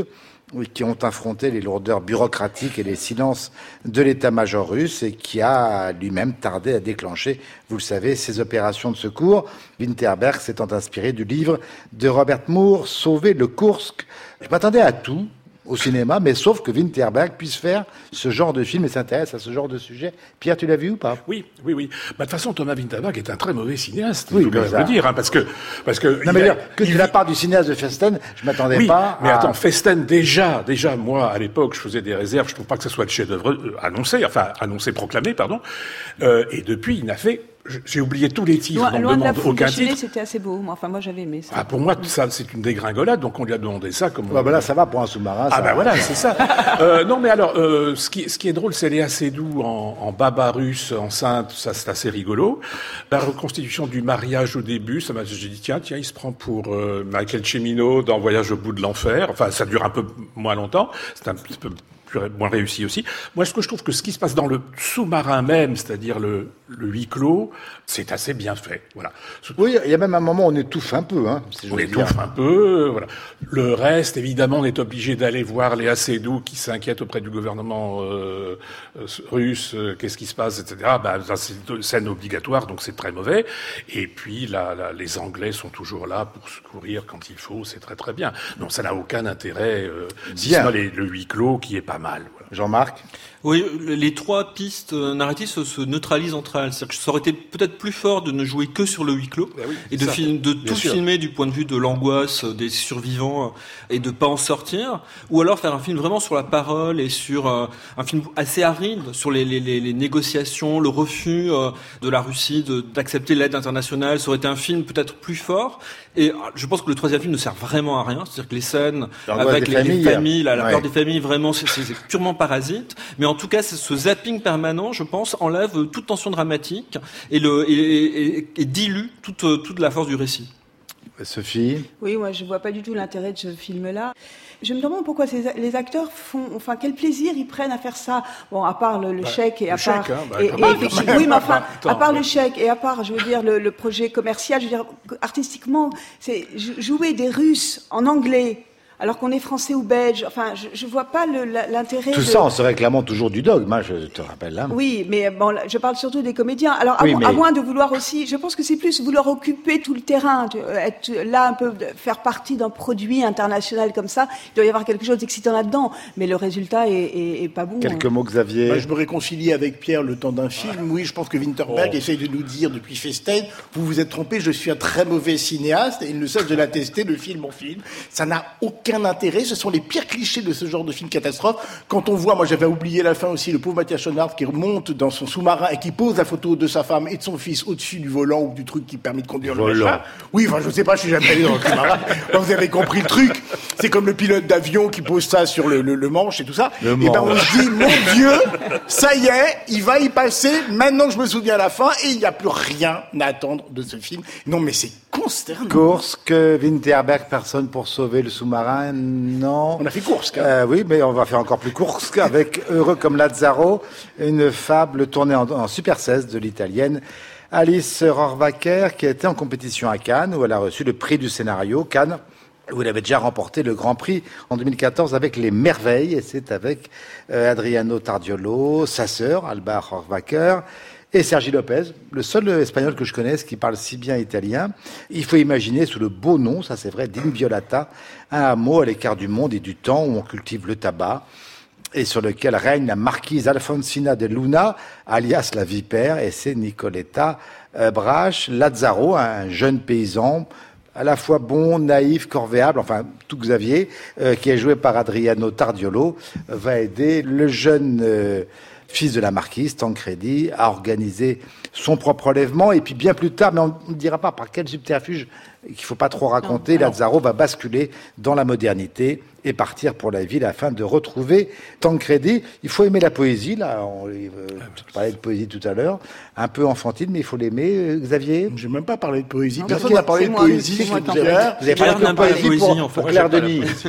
oui, qui ont affronté les lourdeurs bureaucratiques et les silences de l'état-major russe et qui a lui-même tardé à déclencher, vous le savez, ces opérations de secours. Winterberg s'étant inspiré du livre de Robert Moore, Sauver le Kursk. Je m'attendais à tout au cinéma, mais sauf que Winterberg puisse faire ce genre de film et s'intéresse à ce genre de sujet. Pierre, tu l'as vu ou pas? Oui, oui, oui. Bah, de toute façon, Thomas Winterberg est un très mauvais cinéaste, oui, il faut bien le dire, hein, parce que, parce que. Non, mais a, que de la part du cinéaste de Festen, je m'attendais oui, pas. Mais à... attends, Festen, déjà, déjà, moi, à l'époque, je faisais des réserves, je trouve pas que ce soit le chef-d'œuvre euh, annoncé, enfin, annoncé, proclamé, pardon. Euh, et depuis, il n'a fait, j'ai oublié tous les titres, Loin, donc loin de la demande foule aucun déchirée, titre. c'était assez beau. Enfin, moi, j'avais aimé ça. Ah, pour moi, ça, c'est une dégringolade, donc on lui a demandé ça comme. Bah, bah là, ça va pour un sous-marin. Ah, ça... bah voilà, c'est ça. euh, non, mais alors, euh, ce qui, ce qui est drôle, c'est Léa Seydoux en, en baba russe, enceinte, ça, c'est assez rigolo. La reconstitution du mariage au début, ça m'a, j'ai dit, tiens, tiens, il se prend pour euh, Michael Cimino dans Voyage au bout de l'enfer. Enfin, ça dure un peu moins longtemps. C'est un petit peu plus, moins réussi aussi. Moi, ce que je trouve que ce qui se passe dans le sous-marin même, c'est-à-dire le, le huis clos, c'est assez bien fait. Voilà. Oui, il y a même un moment où on étouffe un peu, hein. Si on étouffe un peu, voilà. Le reste, évidemment, on est obligé d'aller voir Léa Seydoux qui s'inquiète auprès du gouvernement euh, russe, euh, qu'est-ce qui se passe, et cetera. Bah, c'est une scène obligatoire, donc c'est très mauvais. Et puis, là, là, les Anglais sont toujours là pour secourir quand il faut, c'est très très bien. Donc, ça n'a aucun intérêt, euh, si ce n'est le huis clos qui est pas mal. Voilà. Jean-Marc? Oui, les trois pistes narratives se, se neutralisent entre elles. C'est-à-dire que ça aurait été peut-être plus fort de ne jouer que sur le huis clos ben oui, et de, ça, film, de tout sûr. filmer du point de vue de l'angoisse des survivants et de pas en sortir, ou alors faire un film vraiment sur la parole et sur euh, un film assez aride sur les, les, les, les négociations, le refus euh, de la Russie de, d'accepter l'aide internationale. Ça aurait été un film peut-être plus fort. Et je pense que le troisième film ne sert vraiment à rien. C'est-à-dire que les scènes avec les familles, les familles, la, la ouais. peur des familles, vraiment, c'est, c'est purement parasite. Mais en tout cas, ce zapping permanent, je pense, enlève toute tension dramatique et, le, et, et, et dilue toute, toute la force du récit. Sophie? Oui, moi, je vois pas du tout l'intérêt de ce film-là. Je me demande pourquoi ces, les acteurs font, enfin, quel plaisir ils prennent à faire ça. Bon, à part le, le bah, chèque et le à chèque, part, hein, bah, et, et, même, oui, mais enfin, attends, à part le chèque et à part, je veux dire, le, le projet commercial, je veux dire, artistiquement, c'est jouer des Russes en anglais. Alors qu'on est français ou belge, enfin, je, je vois pas le, l'intérêt. Tout de... ça en se réclamant toujours du dogme, hein, je te rappelle là. Oui, mais bon, je parle surtout des comédiens. Alors, à, oui, mo- mais... à moins de vouloir aussi, je pense que c'est plus vouloir occuper tout le terrain, être là un peu, faire partie d'un produit international comme ça. Il doit y avoir quelque chose d'excitant là-dedans, mais le résultat est, est, est pas bon. Quelques mots, Xavier. Bah, je me réconcilie avec Pierre le temps d'un film. Oui, je pense que Winterberg oh. essaye de nous dire depuis Festen, vous vous êtes trompé, je suis un très mauvais cinéaste, et il ne cesse de l'attester de film en film. Ça n'a aucun intérêt. Ce sont les pires clichés de ce genre de film catastrophe. Quand on voit, moi j'avais oublié la fin aussi, le pauvre Mathias Schoenaerts qui remonte dans son sous-marin et qui pose la photo de sa femme et de son fils au-dessus du volant ou du truc qui permet de conduire le machin. Oui, enfin je sais pas, je suis jamais allé dans le sous-marin. Vous avez compris le truc. C'est comme le pilote d'avion qui pose ça sur le, le, le manche et tout ça. Le et ben on se dit, mon Dieu, ça y est, il va y passer. Maintenant que je me souviens à la fin et il n'y a plus rien à attendre de ce film. Non mais c'est consternant. Kursk, Winterberg, personne pour sauver le sous-marin, non. On a fait Kursk. Hein. Euh, oui, mais on va faire encore plus Kursk avec Heureux comme Lazzaro, une fable tournée en, en Super seize de l'italienne Alice Rohrwacher, qui a été en compétition à Cannes, où elle a reçu le prix du scénario. Cannes, où elle avait déjà remporté le Grand Prix en deux mille quatorze avec Les Merveilles, et c'est avec euh, Adriano Tardiolo, sa sœur, Alba Rohrwacher, et Sergi Lopez, le seul espagnol que je connaisse qui parle si bien italien. Il faut imaginer sous le beau nom, ça c'est vrai, d'Inviolata, un hameau à l'écart du monde et du temps où on cultive le tabac et sur lequel règne la marquise Alfonsina de Luna, alias la Vipère, et c'est Nicoletta euh, Brache Lazzaro, un jeune paysan à la fois bon, naïf, corvéable, enfin tout Xavier, euh, qui est joué par Adriano Tardiolo, euh, va aider le jeune... Euh, fils de la marquise, Tancredi, a organisé son propre relèvement. Et puis bien plus tard, mais on ne dira pas par quel subterfuge qu'il ne faut pas trop raconter, non, Lazzaro va basculer dans la modernité et partir pour la ville afin de retrouver Tancredi. Il faut aimer la poésie, là, on euh, parlait de poésie tout à l'heure, un peu enfantine, mais il faut l'aimer, Xavier. Je n'ai même pas parlé de poésie. Non, Personne n'a parlé de moi, poésie. moi, Vous avez parlé de poésie, pour, en fait. pour Claire Denis.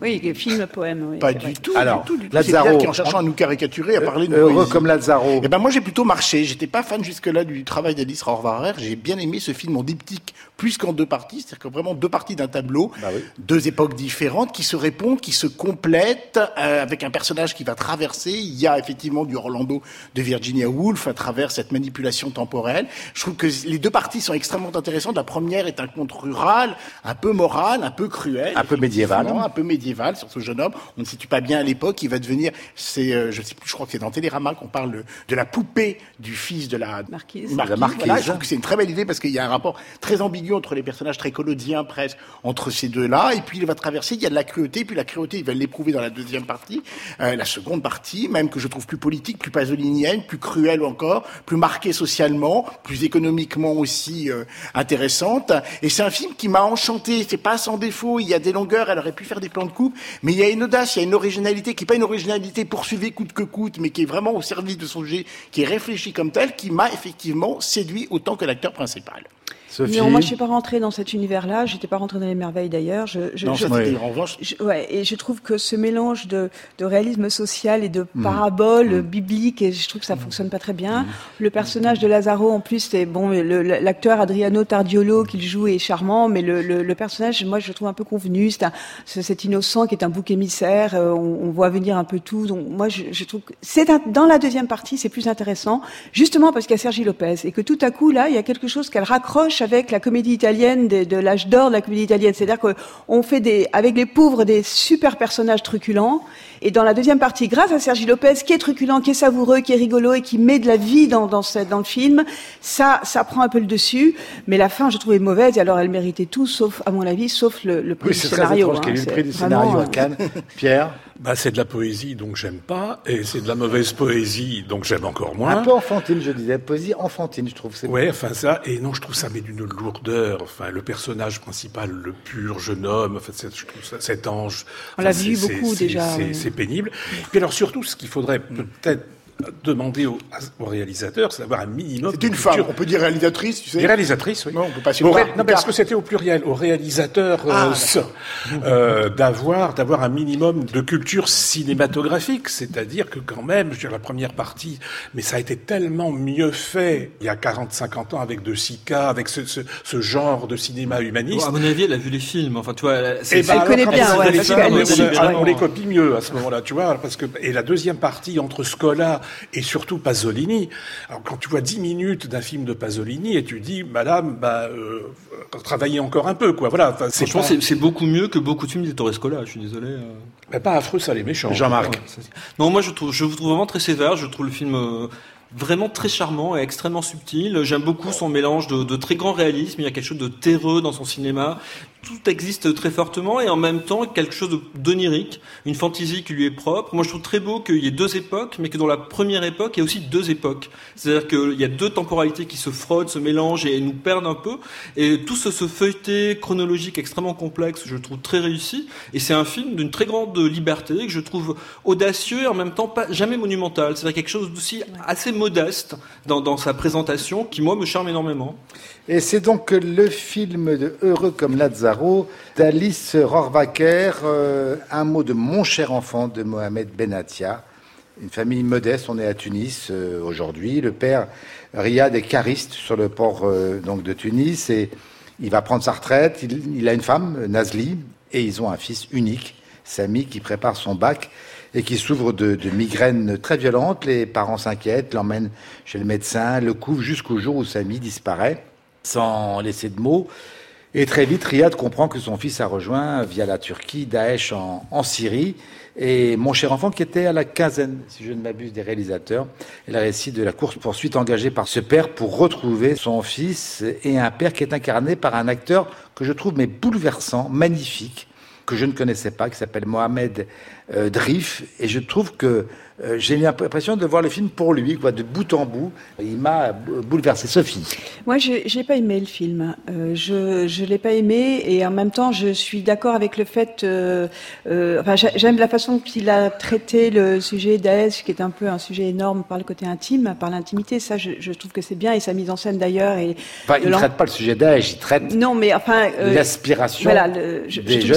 Oui, film, poème. Oui, pas du vrai. tout, Alors, du tout, du tout. Lazaro, C'est-à-dire qu'en cherchant à nous caricaturer, à parler de Heureux poésie. comme Lazaro. Eh ben moi j'ai plutôt marché. J'étais pas fan jusque-là du travail d'Alice Rohrwacher. J'ai bien aimé ce film en diptyque plus qu'en deux parties, c'est-à-dire que vraiment deux parties d'un tableau, bah oui. deux époques différentes qui se répondent, qui se complètent, euh, avec un personnage qui va traverser. Il y a effectivement du Orlando de Virginia Woolf à travers cette manipulation temporelle. Je trouve que les deux parties sont extrêmement intéressantes. La première est un conte rural, un peu moral, un peu cruel, un peu médiéval, un peu médiéval sur ce jeune homme. On ne situe pas bien à l'époque. Il va devenir, c'est, euh, je sais plus, je crois que c'est dans Télérama qu'on parle de, de la poupée du fils de la marquise. marquise. La marquise. Voilà, je trouve que c'est une très belle idée parce qu'il y a un rapport très ambigu entre les personnages, très collodiens presque, entre ces deux-là. Et puis il va traverser, il y a de la cruauté. Puis la cruauté, il va l'éprouver dans la deuxième partie. Euh, la seconde partie, même que je trouve plus politique, plus pasolinienne, plus cruelle encore, plus marquée socialement, plus économiquement aussi euh, intéressante. Et c'est un film qui m'a enchanté. C'est pas sans défaut. Il y a des longueurs. Elle aurait pu faire des plans de coupe, mais il y a une audace, il y a une originalité qui est pas une originalité poursuivie coûte que coûte, mais qui est vraiment au service de son sujet, qui est réfléchi comme tel, qui m'a effectivement séduit autant que l'acteur principal. Sophie. Non, moi je suis pas rentrée dans cet univers-là. J'étais pas rentrée dans les merveilles d'ailleurs. Je, je, non, je, ça c'était en revanche. Je, ouais, et je trouve que ce mélange de, de réalisme social et de paraboles mmh. bibliques, et je trouve que ça fonctionne pas très bien. Mmh. Le personnage de Lazaro, en plus, c'est bon. Le, l'acteur Adriano Tardiolo qu'il joue est charmant, mais le, le, le personnage, moi, je le trouve un peu convenu. C'est un, c'est cet innocent qui est un bouc émissaire. On, on voit venir un peu tout. Donc, moi, je, je trouve que c'est un, dans la deuxième partie, c'est plus intéressant, justement parce qu'il y a Sergi Lopez et que tout à coup là, il y a quelque chose qu'elle raccroche avec la comédie italienne de, de l'âge d'or de la comédie italienne. C'est-à-dire qu'on fait des, avec les pauvres des super personnages truculents. Et dans la deuxième partie, grâce à Sergi Lopez, qui est truculent, qui est savoureux, qui est rigolo et qui met de la vie dans, dans, ce, dans le film, ça, ça prend un peu le dessus. Mais la fin, je trouvais mauvaise. Et alors, elle méritait tout, sauf, à mon avis, sauf le, le prix oui, du c'est scénario. Très étrange hein, qu'il ait eu le prix du scénario à Cannes. Pierre. Bah, c'est de la poésie, donc j'aime pas, et c'est de la mauvaise poésie, donc j'aime encore moins. Un peu enfantine, je disais, poésie enfantine, je trouve. C'est ouais, enfin ça, et non, je trouve ça met d'une lourdeur. Enfin, le personnage principal, le pur jeune homme, enfin, je trouve ça, cet ange. On l'a enfin, vu c'est, beaucoup c'est, déjà. C'est, oui. c'est pénible. Puis alors surtout, ce qu'il faudrait peut-être demander au, au réalisateur, c'est d'avoir un minimum. C'est une femme, on peut dire réalisatrice, tu sais. Des réalisatrices, oui. Non, on peut pas. Au ré... Non, parce que c'était au pluriel, au réalisateur, ah, euh, euh, d'avoir, d'avoir un minimum de culture cinématographique, c'est-à-dire que quand même, je veux dire, la première partie, mais ça a été tellement mieux fait il y a quarante, cinquante ans avec De Sica, avec ce, ce, ce genre de cinéma humaniste. Bon, à mon avis, elle a vu les films. Enfin, tu vois, elle, c'est, ben, elle connaît bien. Ouais, les films, on, on, on les copie mieux à ce moment-là, tu vois, parce que et la deuxième partie entre Scola et surtout Pasolini. Alors quand tu vois dix minutes d'un film de Pasolini et tu dis, madame, bah, euh, travaillez encore un peu, quoi. Voilà. Enfin, c'est Franchement, pas... c'est, c'est beaucoup mieux que beaucoup de films d'Ettore Scola. Je suis désolé. Euh... Mais pas affreux, ça les méchants. Jean-Marc. Ouais, ça, non, moi je trouve, je vous trouve vraiment très sévère. Je trouve le film euh, vraiment très charmant et extrêmement subtil. J'aime beaucoup son mélange de, de très grand réalisme. Il y a quelque chose de terreux dans son cinéma. Tout existe très fortement et en même temps quelque chose d'onirique, une fantaisie qui lui est propre. Moi, je trouve très beau qu'il y ait deux époques, mais que dans la première époque, il y a aussi deux époques. C'est-à-dire qu'il y a deux temporalités qui se frottent, se mélangent et nous perdent un peu. Et tout ce, ce feuilleté chronologique extrêmement complexe, je trouve très réussi. Et c'est un film d'une très grande liberté que je trouve audacieux et en même temps pas jamais monumental. C'est-à-dire quelque chose d'aussi assez modeste dans, dans sa présentation qui, moi, me charme énormément. Et c'est donc le film de Heureux comme Lazaro d'Alice Rohrwacher, euh, un mot de Mon cher enfant de Mohamed Benatia. Une famille modeste, on est à Tunis euh, aujourd'hui. Le père Riyad est cariste sur le port euh, donc de Tunis et il va prendre sa retraite. Il, il a une femme, Nazli, et ils ont un fils unique, Sami, qui prépare son bac et qui souffre de, de migraines très violentes. Les parents s'inquiètent, l'emmènent chez le médecin, le couvrent jusqu'au jour où Sami disparaît, sans laisser de mots. Et très vite, Riyad comprend que son fils a rejoint, via la Turquie, Daesh en, en Syrie. Et Mon cher enfant, qui était à la quinzaine, si je ne m'abuse, des réalisateurs, et le récit de la course-poursuite engagée par ce père pour retrouver son fils, et un père qui est incarné par un acteur que je trouve mais bouleversant, magnifique, que je ne connaissais pas, qui s'appelle Mohamed euh, Drif. Et je trouve que euh, j'ai l'impression de voir le film pour lui, quoi, de bout en bout. Il m'a bouleversé. Sophie. Moi, je n'ai pas aimé le film. Euh, je je l'ai pas aimé et en même temps, je suis d'accord avec le fait. Euh, euh, enfin, j'aime la façon qu'il a traité le sujet Daesh, qui est un peu un sujet énorme par le côté intime, par l'intimité. Ça, je, je trouve que c'est bien et sa mise en scène d'ailleurs. Et enfin, il ne traite pas le sujet Daesh, il traite. Non, mais enfin. Euh, l'aspiration. Voilà, le, je, des je trouve que c'est très beau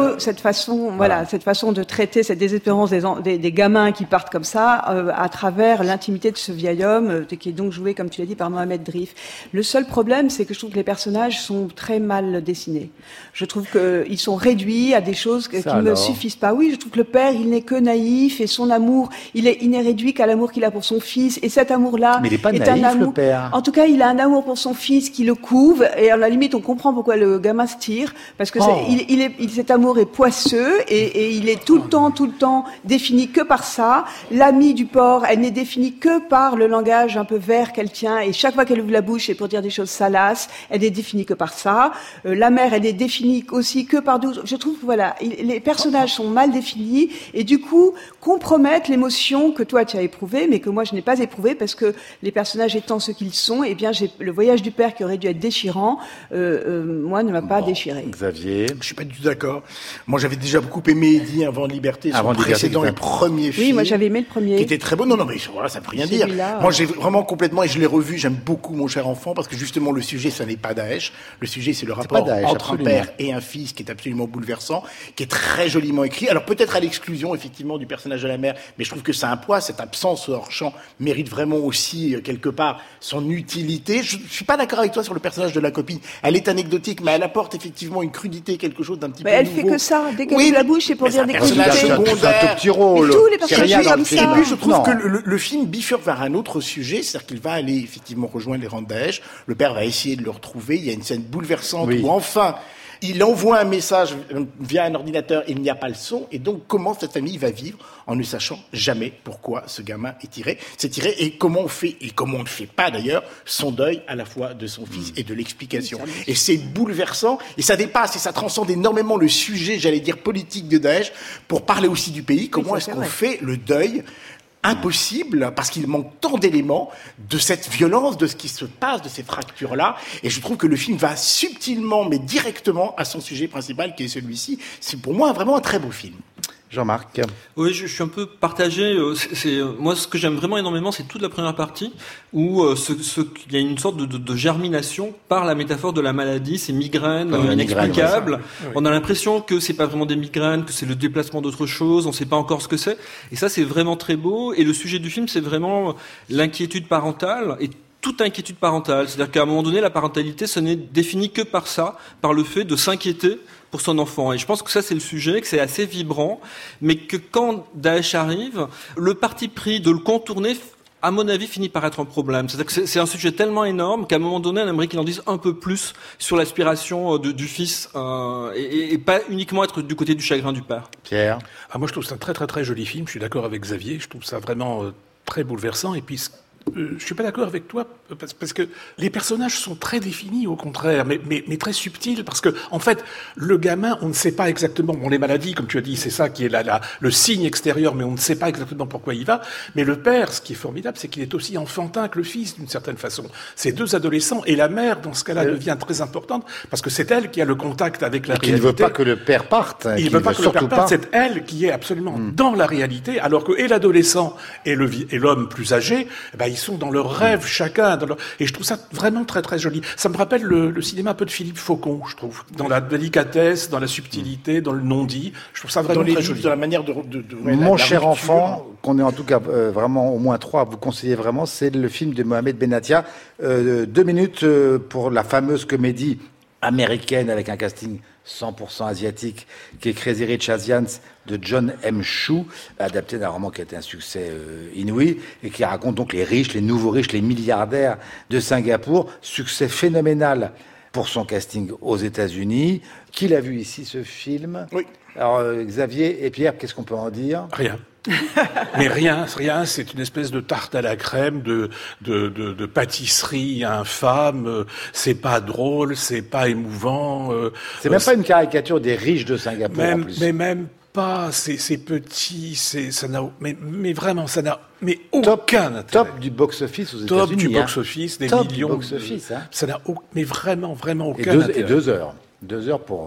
eux, cette façon, voilà, voilà, cette façon de traiter cette désespérance des, des, des gamins qui partent comme ça, euh, à travers l'intimité de ce vieil homme, euh, qui est donc joué, comme tu l'as dit, par Mohamed Drif. Le seul problème, c'est que je trouve que les personnages sont très mal dessinés. Je trouve qu'ils sont réduits à des choses qui ne me suffisent pas. Oui, je trouve que le père, il n'est que naïf, et son amour, il est, il n'est réduit qu'à l'amour qu'il a pour son fils, et cet amour-là Mais il n'est pas est naïf, un amour. Le père. En tout cas, il a un amour pour son fils qui le couve, et à la limite, on comprend pourquoi le gamin se tire, parce que oh. c'est, il, il est, il, cet amour est poisseux, et, et il est tout le temps, tout le temps défini que par ça. L'amie du porc, elle n'est définie que par le langage un peu vert qu'elle tient, et chaque fois qu'elle ouvre la bouche, c'est pour dire des choses salaces, elle est définie que par ça. Euh, la mère, elle est définie aussi que par douze. Je trouve que voilà, il, les personnages sont mal définis, et du coup, compromettent l'émotion que toi tu as éprouvée, mais que moi je n'ai pas éprouvée, parce que les personnages étant ce qu'ils sont, eh bien, j'ai, le voyage du père qui aurait dû être déchirant, euh, euh, moi, ne m'a pas bon, déchiré. Xavier. Je suis pas du tout d'accord. Moi, j'avais déjà beaucoup aimé Eddie avant de Liberté, son précédent et premier film. Oui, moi j'avais aimé le premier. Qui était très beau. Non, non, mais voilà, ça ne peut rien dire. Moi, j'ai vraiment complètement, et je l'ai revu, j'aime beaucoup Mon cher enfant, parce que justement, le sujet, ça n'est pas Daesh. Le sujet, c'est le rapport Daesh, entre absolument. un père et un fils qui est absolument bouleversant, qui est très joliment écrit. Alors, peut-être à l'exclusion, effectivement, du personnage de la mère, mais je trouve que c'est un poids, cette absence hors champ mérite vraiment aussi, quelque part, son utilité. Je ne suis pas d'accord avec toi sur le personnage de la copine. Elle est anecdotique, mais elle apporte effectivement une crudité, quelque chose d'un petit mais peu elle nouveau. fait que ça. Dès qu'elle oui, ouvre la bouche, c'est pour dire des crudités. C'est un tout petit rôle. Mais tous les personnages comme ça. Et puis, je trouve non. que le, le film bifurque vers un autre sujet, c'est-à-dire qu'il va aller effectivement rejoindre les rangs de Daesh. Le père va essayer de le retrouver. Il y a une scène bouleversante oui. où enfin, il envoie un message via un ordinateur et il n'y a pas le son. Et donc, comment cette famille va vivre en ne sachant jamais pourquoi ce gamin est tiré, c'est tiré et comment on fait, et comment on ne fait pas d'ailleurs, son deuil à la fois de son fils et de l'explication. Et c'est bouleversant et ça dépasse et ça transcende énormément le sujet, j'allais dire, politique de Daesh pour parler aussi du pays. Comment oui, est-ce qu'on vrai. fait le deuil impossible, parce qu'il manque tant d'éléments de cette violence, de ce qui se passe, de ces fractures-là. Et je trouve que le film va subtilement, mais directement à son sujet principal, qui est celui-ci. C'est pour moi vraiment un très beau film. Jean-Marc. Oui, je, je suis un peu partagé. C'est, c'est, moi, ce que j'aime vraiment énormément, c'est toute la première partie où euh, ce, ce, il y a une sorte de, de, de germination par la métaphore de la maladie, ces migraines euh, inexplicables. Migraine, ouais, on a l'impression que c'est pas vraiment des migraines, que c'est le déplacement d'autre chose. On sait pas encore ce que c'est. Et ça, c'est vraiment très beau. Et le sujet du film, c'est vraiment l'inquiétude parentale et toute inquiétude parentale. C'est-à-dire qu'à un moment donné, la parentalité, ce n'est défini que par ça, par le fait de s'inquiéter pour son enfant. Et je pense que ça, c'est le sujet, que c'est assez vibrant, mais que quand Daesh arrive, le parti pris de le contourner, à mon avis, finit par être un problème. C'est-à-dire que c'est, c'est un sujet tellement énorme qu'à un moment donné, on aimerait qu'il en dise un peu plus sur l'aspiration de, du fils, euh, et, et pas uniquement être du côté du chagrin du père. Pierre. Ah, moi, je trouve ça un très très très joli film. Je suis d'accord avec Xavier. Je trouve ça vraiment euh, très bouleversant. Et puis, Euh, je suis pas d'accord avec toi parce, parce que les personnages sont très définis, au contraire, mais, mais, mais très subtils, parce que en fait, le gamin, on ne sait pas exactement. Bon, les maladies, comme tu as dit, c'est ça qui est la, la, le signe extérieur, mais on ne sait pas exactement pourquoi il va. Mais le père, ce qui est formidable, c'est qu'il est aussi enfantin que le fils, d'une certaine façon. Ces deux adolescents et la mère, dans ce cas-là, euh... devient très importante parce que c'est elle qui a le contact avec la réalité. Il ne veut pas que le père parte. Il ne veut pas que le père parte. C'est elle qui est absolument mmh. dans la réalité, alors que et l'adolescent et le et l'homme plus âgé, ben, ils sont dans leur rêve, chacun. Dans leur... Et je trouve ça vraiment très, très joli. Ça me rappelle le, le cinéma un peu de Philippe Faucon, je trouve. Dans la délicatesse, dans la subtilité, dans le non-dit. Je trouve ça vraiment dans très les joli. Dans la manière de... de, de ouais, Mon la, cher la enfant, qu'on est en tout cas euh, vraiment au moins trois à vous conseiller vraiment, c'est le film de Mohamed Benatia. Euh, deux minutes euh, pour la fameuse comédie américaine avec un casting cent pour cent asiatique, qui est Crazy Rich Asians de John M. Chu, adapté d'un roman qui a été un succès euh, inouï, et qui raconte donc les riches, les nouveaux riches, les milliardaires de Singapour. Succès phénoménal pour son casting aux États-Unis. Qui l'a vu ici, ce film? Oui. Alors, euh, Xavier et Pierre, qu'est-ce qu'on peut en dire? Rien. Mais rien, rien, c'est une espèce de tarte à la crème, de, de, de, de pâtisserie infâme. C'est pas drôle, c'est pas émouvant. Euh, c'est même euh, pas une caricature des riches de Singapour, même, en plus. Mais même pas, c'est, c'est petit, c'est, ça n'a, mais, mais vraiment, ça n'a, mais aucun top, intérêt. Top du box-office aux Top États-Unis. du box-office, hein. des top millions. Du box-office, hein. Ça n'a, mais vraiment, vraiment aucun et deux, intérêt. Et deux heures. Deux heures pour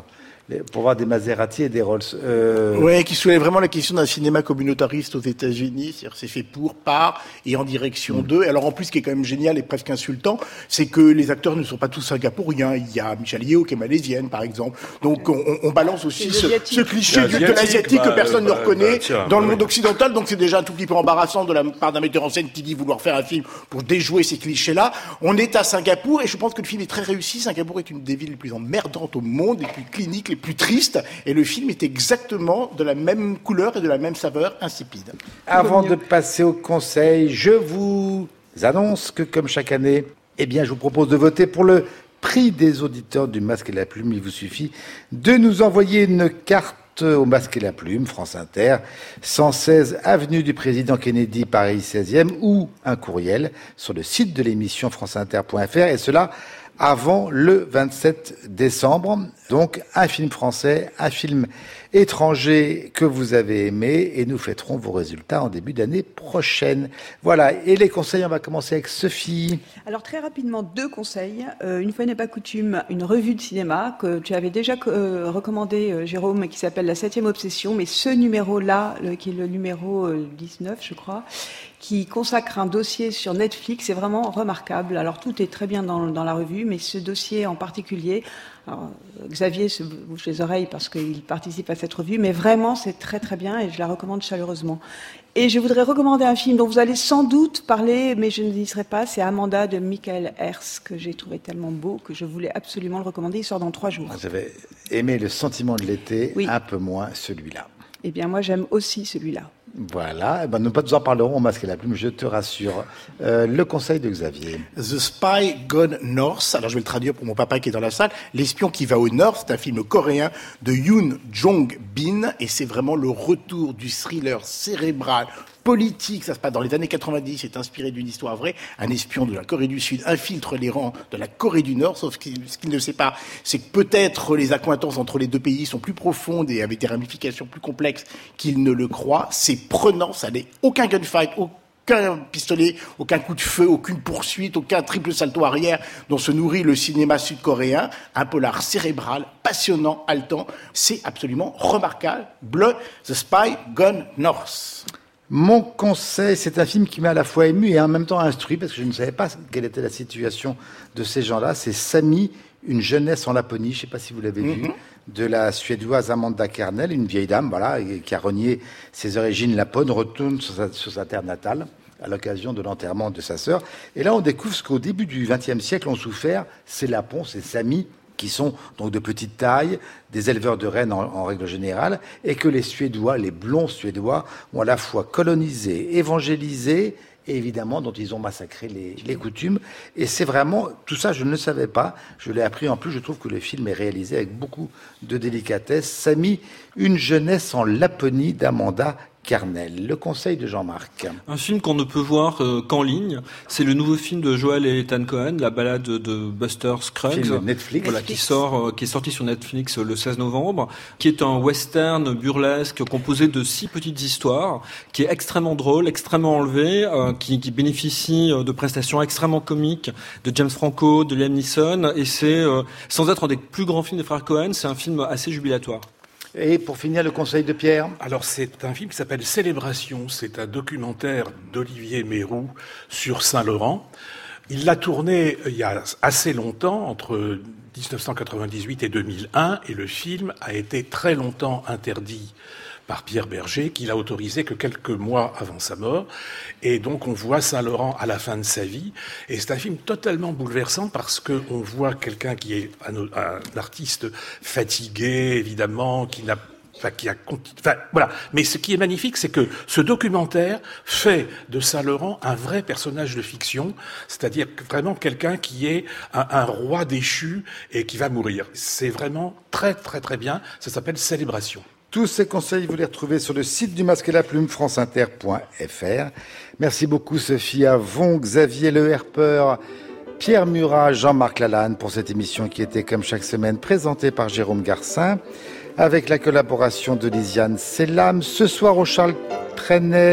pour voir des Maserati et des Rolls. Euh... Ouais, qui soulève vraiment la question d'un cinéma communautariste aux États-Unis. C'est-à-dire, c'est fait pour, par et en direction mmh. d'eux. Et alors, en plus, ce qui est quand même génial et presque insultant, c'est que les acteurs ne sont pas tous singapouriens. Il y a Michelle Yeoh qui est malaisienne, par exemple. Donc, on, on balance aussi ce, ce cliché de l'asiatique bah, que personne bah, ne reconnaît bah, tiens, dans le monde ouais. occidental. Donc, c'est déjà un tout petit peu embarrassant de la part d'un metteur en scène qui dit vouloir faire un film pour déjouer ces clichés-là. On est à Singapour et je pense que le film est très réussi. Singapour est une des villes les plus emmerdantes au monde, les plus cliniques, les plus tristes, et le film est exactement de la même couleur et de la même saveur, insipide. Avant de passer au conseil, je vous annonce que, comme chaque année, eh bien, je vous propose de voter pour le prix des auditeurs du Masque et la Plume. Il vous suffit de nous envoyer une carte au Masque et la Plume, France Inter, cent seize avenue du Président Kennedy, Paris seizième, ou un courriel sur le site de l'émission franceinter point f r, et cela avant le vingt-sept décembre. Donc, un film français, un film étranger que vous avez aimé, et nous fêterons vos résultats en début d'année prochaine. Voilà. Et les conseils, on va commencer avec Sophie. Alors, très rapidement, deux conseils. Euh, une fois n'est pas coutume, une revue de cinéma que tu avais déjà euh, recommandé, euh, Jérôme, qui s'appelle La Septième Obsession, mais ce numéro-là, le, qui est le numéro euh, dix-neuf, je crois, qui consacre un dossier sur Netflix, c'est vraiment remarquable. Alors, tout est très bien dans, dans la revue, mais ce dossier en particulier, alors, Xavier se bouche les oreilles parce qu'il participe à cette revue, mais vraiment, c'est très très bien et je la recommande chaleureusement. Et je voudrais recommander un film dont vous allez sans doute parler, mais je ne n'y serai pas, c'est Amanda de Michael Herz, que j'ai trouvé tellement beau que je voulais absolument le recommander. Il sort dans trois jours. J'avais aimé Le Sentiment de l'été, oui. Un peu moins celui-là. Eh bien, moi, j'aime aussi celui-là. Voilà, eh ben, nous nous en parlerons au Masque et la Plume, je te rassure. Euh, le conseil de Xavier. The Spy Gone North, alors je vais le traduire pour mon papa qui est dans la salle. L'espion qui va au Nord, c'est un film coréen de Yoon Jong-bin, et c'est vraiment le retour du thriller cérébral, politique, ça se passe dans les années quatre-vingt-dix, c'est inspiré d'une histoire vraie. Un espion de la Corée du Sud infiltre les rangs de la Corée du Nord, sauf que ce qu'il ne sait pas, c'est que peut-être les accointances entre les deux pays sont plus profondes et avec des ramifications plus complexes qu'il ne le croit. C'est prenant, ça n'est aucun gunfight, aucun pistolet, aucun coup de feu, aucune poursuite, aucun triple salto arrière dont se nourrit le cinéma sud-coréen. Un polar cérébral, passionnant, haletant. C'est absolument remarquable. Blood, The Spy Gone North. Mon conseil, c'est un film qui m'a à la fois ému et en même temps instruit, parce que je ne savais pas quelle était la situation de ces gens-là. C'est Sami, une jeunesse en Laponie, je ne sais pas si vous l'avez mm-hmm. vu, de la Suédoise Amanda Kernell, une vieille dame, voilà, qui a renié ses origines lapones, retourne sur sa, sur sa terre natale à l'occasion de l'enterrement de sa sœur. Et là, on découvre ce qu'au début du vingtième siècle ont souffert ces Lapons, ces Samis, qui sont donc de petite taille, des éleveurs de rennes en, en règle générale, et que les Suédois, les blonds Suédois, ont à la fois colonisé, évangélisé, et évidemment dont ils ont massacré les, les coutumes. Et c'est vraiment, tout ça je ne le savais pas, je l'ai appris en plus, je trouve que le film est réalisé avec beaucoup de délicatesse. Sami, une jeunesse en Laponie d'Amanda Kernell. Le conseil de Jean-Marc. Un film qu'on ne peut voir euh, qu'en ligne, c'est le nouveau film de Joel et Ethan Cohen, La balade de Buster Scruggs, film Netflix, voilà, qui sort, euh, qui est sorti sur Netflix euh, le seize novembre, qui est un western burlesque composé de six petites histoires, qui est extrêmement drôle, extrêmement enlevé, euh, qui, qui bénéficie de prestations extrêmement comiques de James Franco, de Liam Neeson, et c'est, euh, sans être un des plus grands films des frères Cohen, c'est un film assez jubilatoire. Et pour finir, le conseil de Pierre. Alors, c'est un film qui s'appelle Célébration. C'est un documentaire d'Olivier Mérou sur Saint-Laurent. Il l'a tourné il y a assez longtemps, entre dix-neuf cent quatre-vingt-dix-huit et deux mille un, et le film a été très longtemps interdit par Pierre Berger, qui l'a autorisé que quelques mois avant sa mort. Et donc, on voit Saint-Laurent à la fin de sa vie. Et c'est un film totalement bouleversant parce que on voit quelqu'un qui est un, un artiste fatigué, évidemment, qui n'a Enfin, qui a, enfin, voilà. Mais ce qui est magnifique, c'est que ce documentaire fait de Saint-Laurent un vrai personnage de fiction, c'est-à-dire vraiment quelqu'un qui est un, un roi déchu et qui va mourir. C'est vraiment très, très, très bien. Ça s'appelle Célébration. Tous ces conseils, vous les retrouvez sur le site du Masque et la Plume, franceinter point f r. Merci beaucoup, Sophie Avon, Xavier Le Herpeur, Pierre Murat, Jean-Marc Lalanne pour cette émission qui était, comme chaque semaine, présentée par Jérôme Garcin, avec la collaboration de Lisiane Sellam. Ce soir, au Charles Trenet,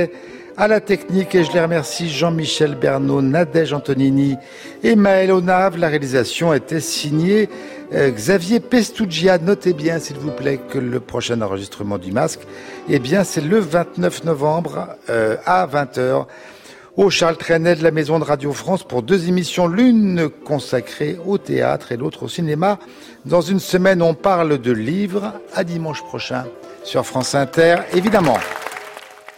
À la technique, et je les remercie, Jean-Michel Bernot, Nadège Antonini et Maël Onave. La réalisation était signée euh, Xavier Pestugia. Notez bien, s'il vous plaît, que le prochain enregistrement du Masque, eh bien, c'est le vingt-neuf novembre euh, à vingt heures au Charles Trenet de la Maison de Radio France pour deux émissions, l'une consacrée au théâtre et l'autre au cinéma. Dans une semaine, on parle de livres. À dimanche prochain sur France Inter, évidemment.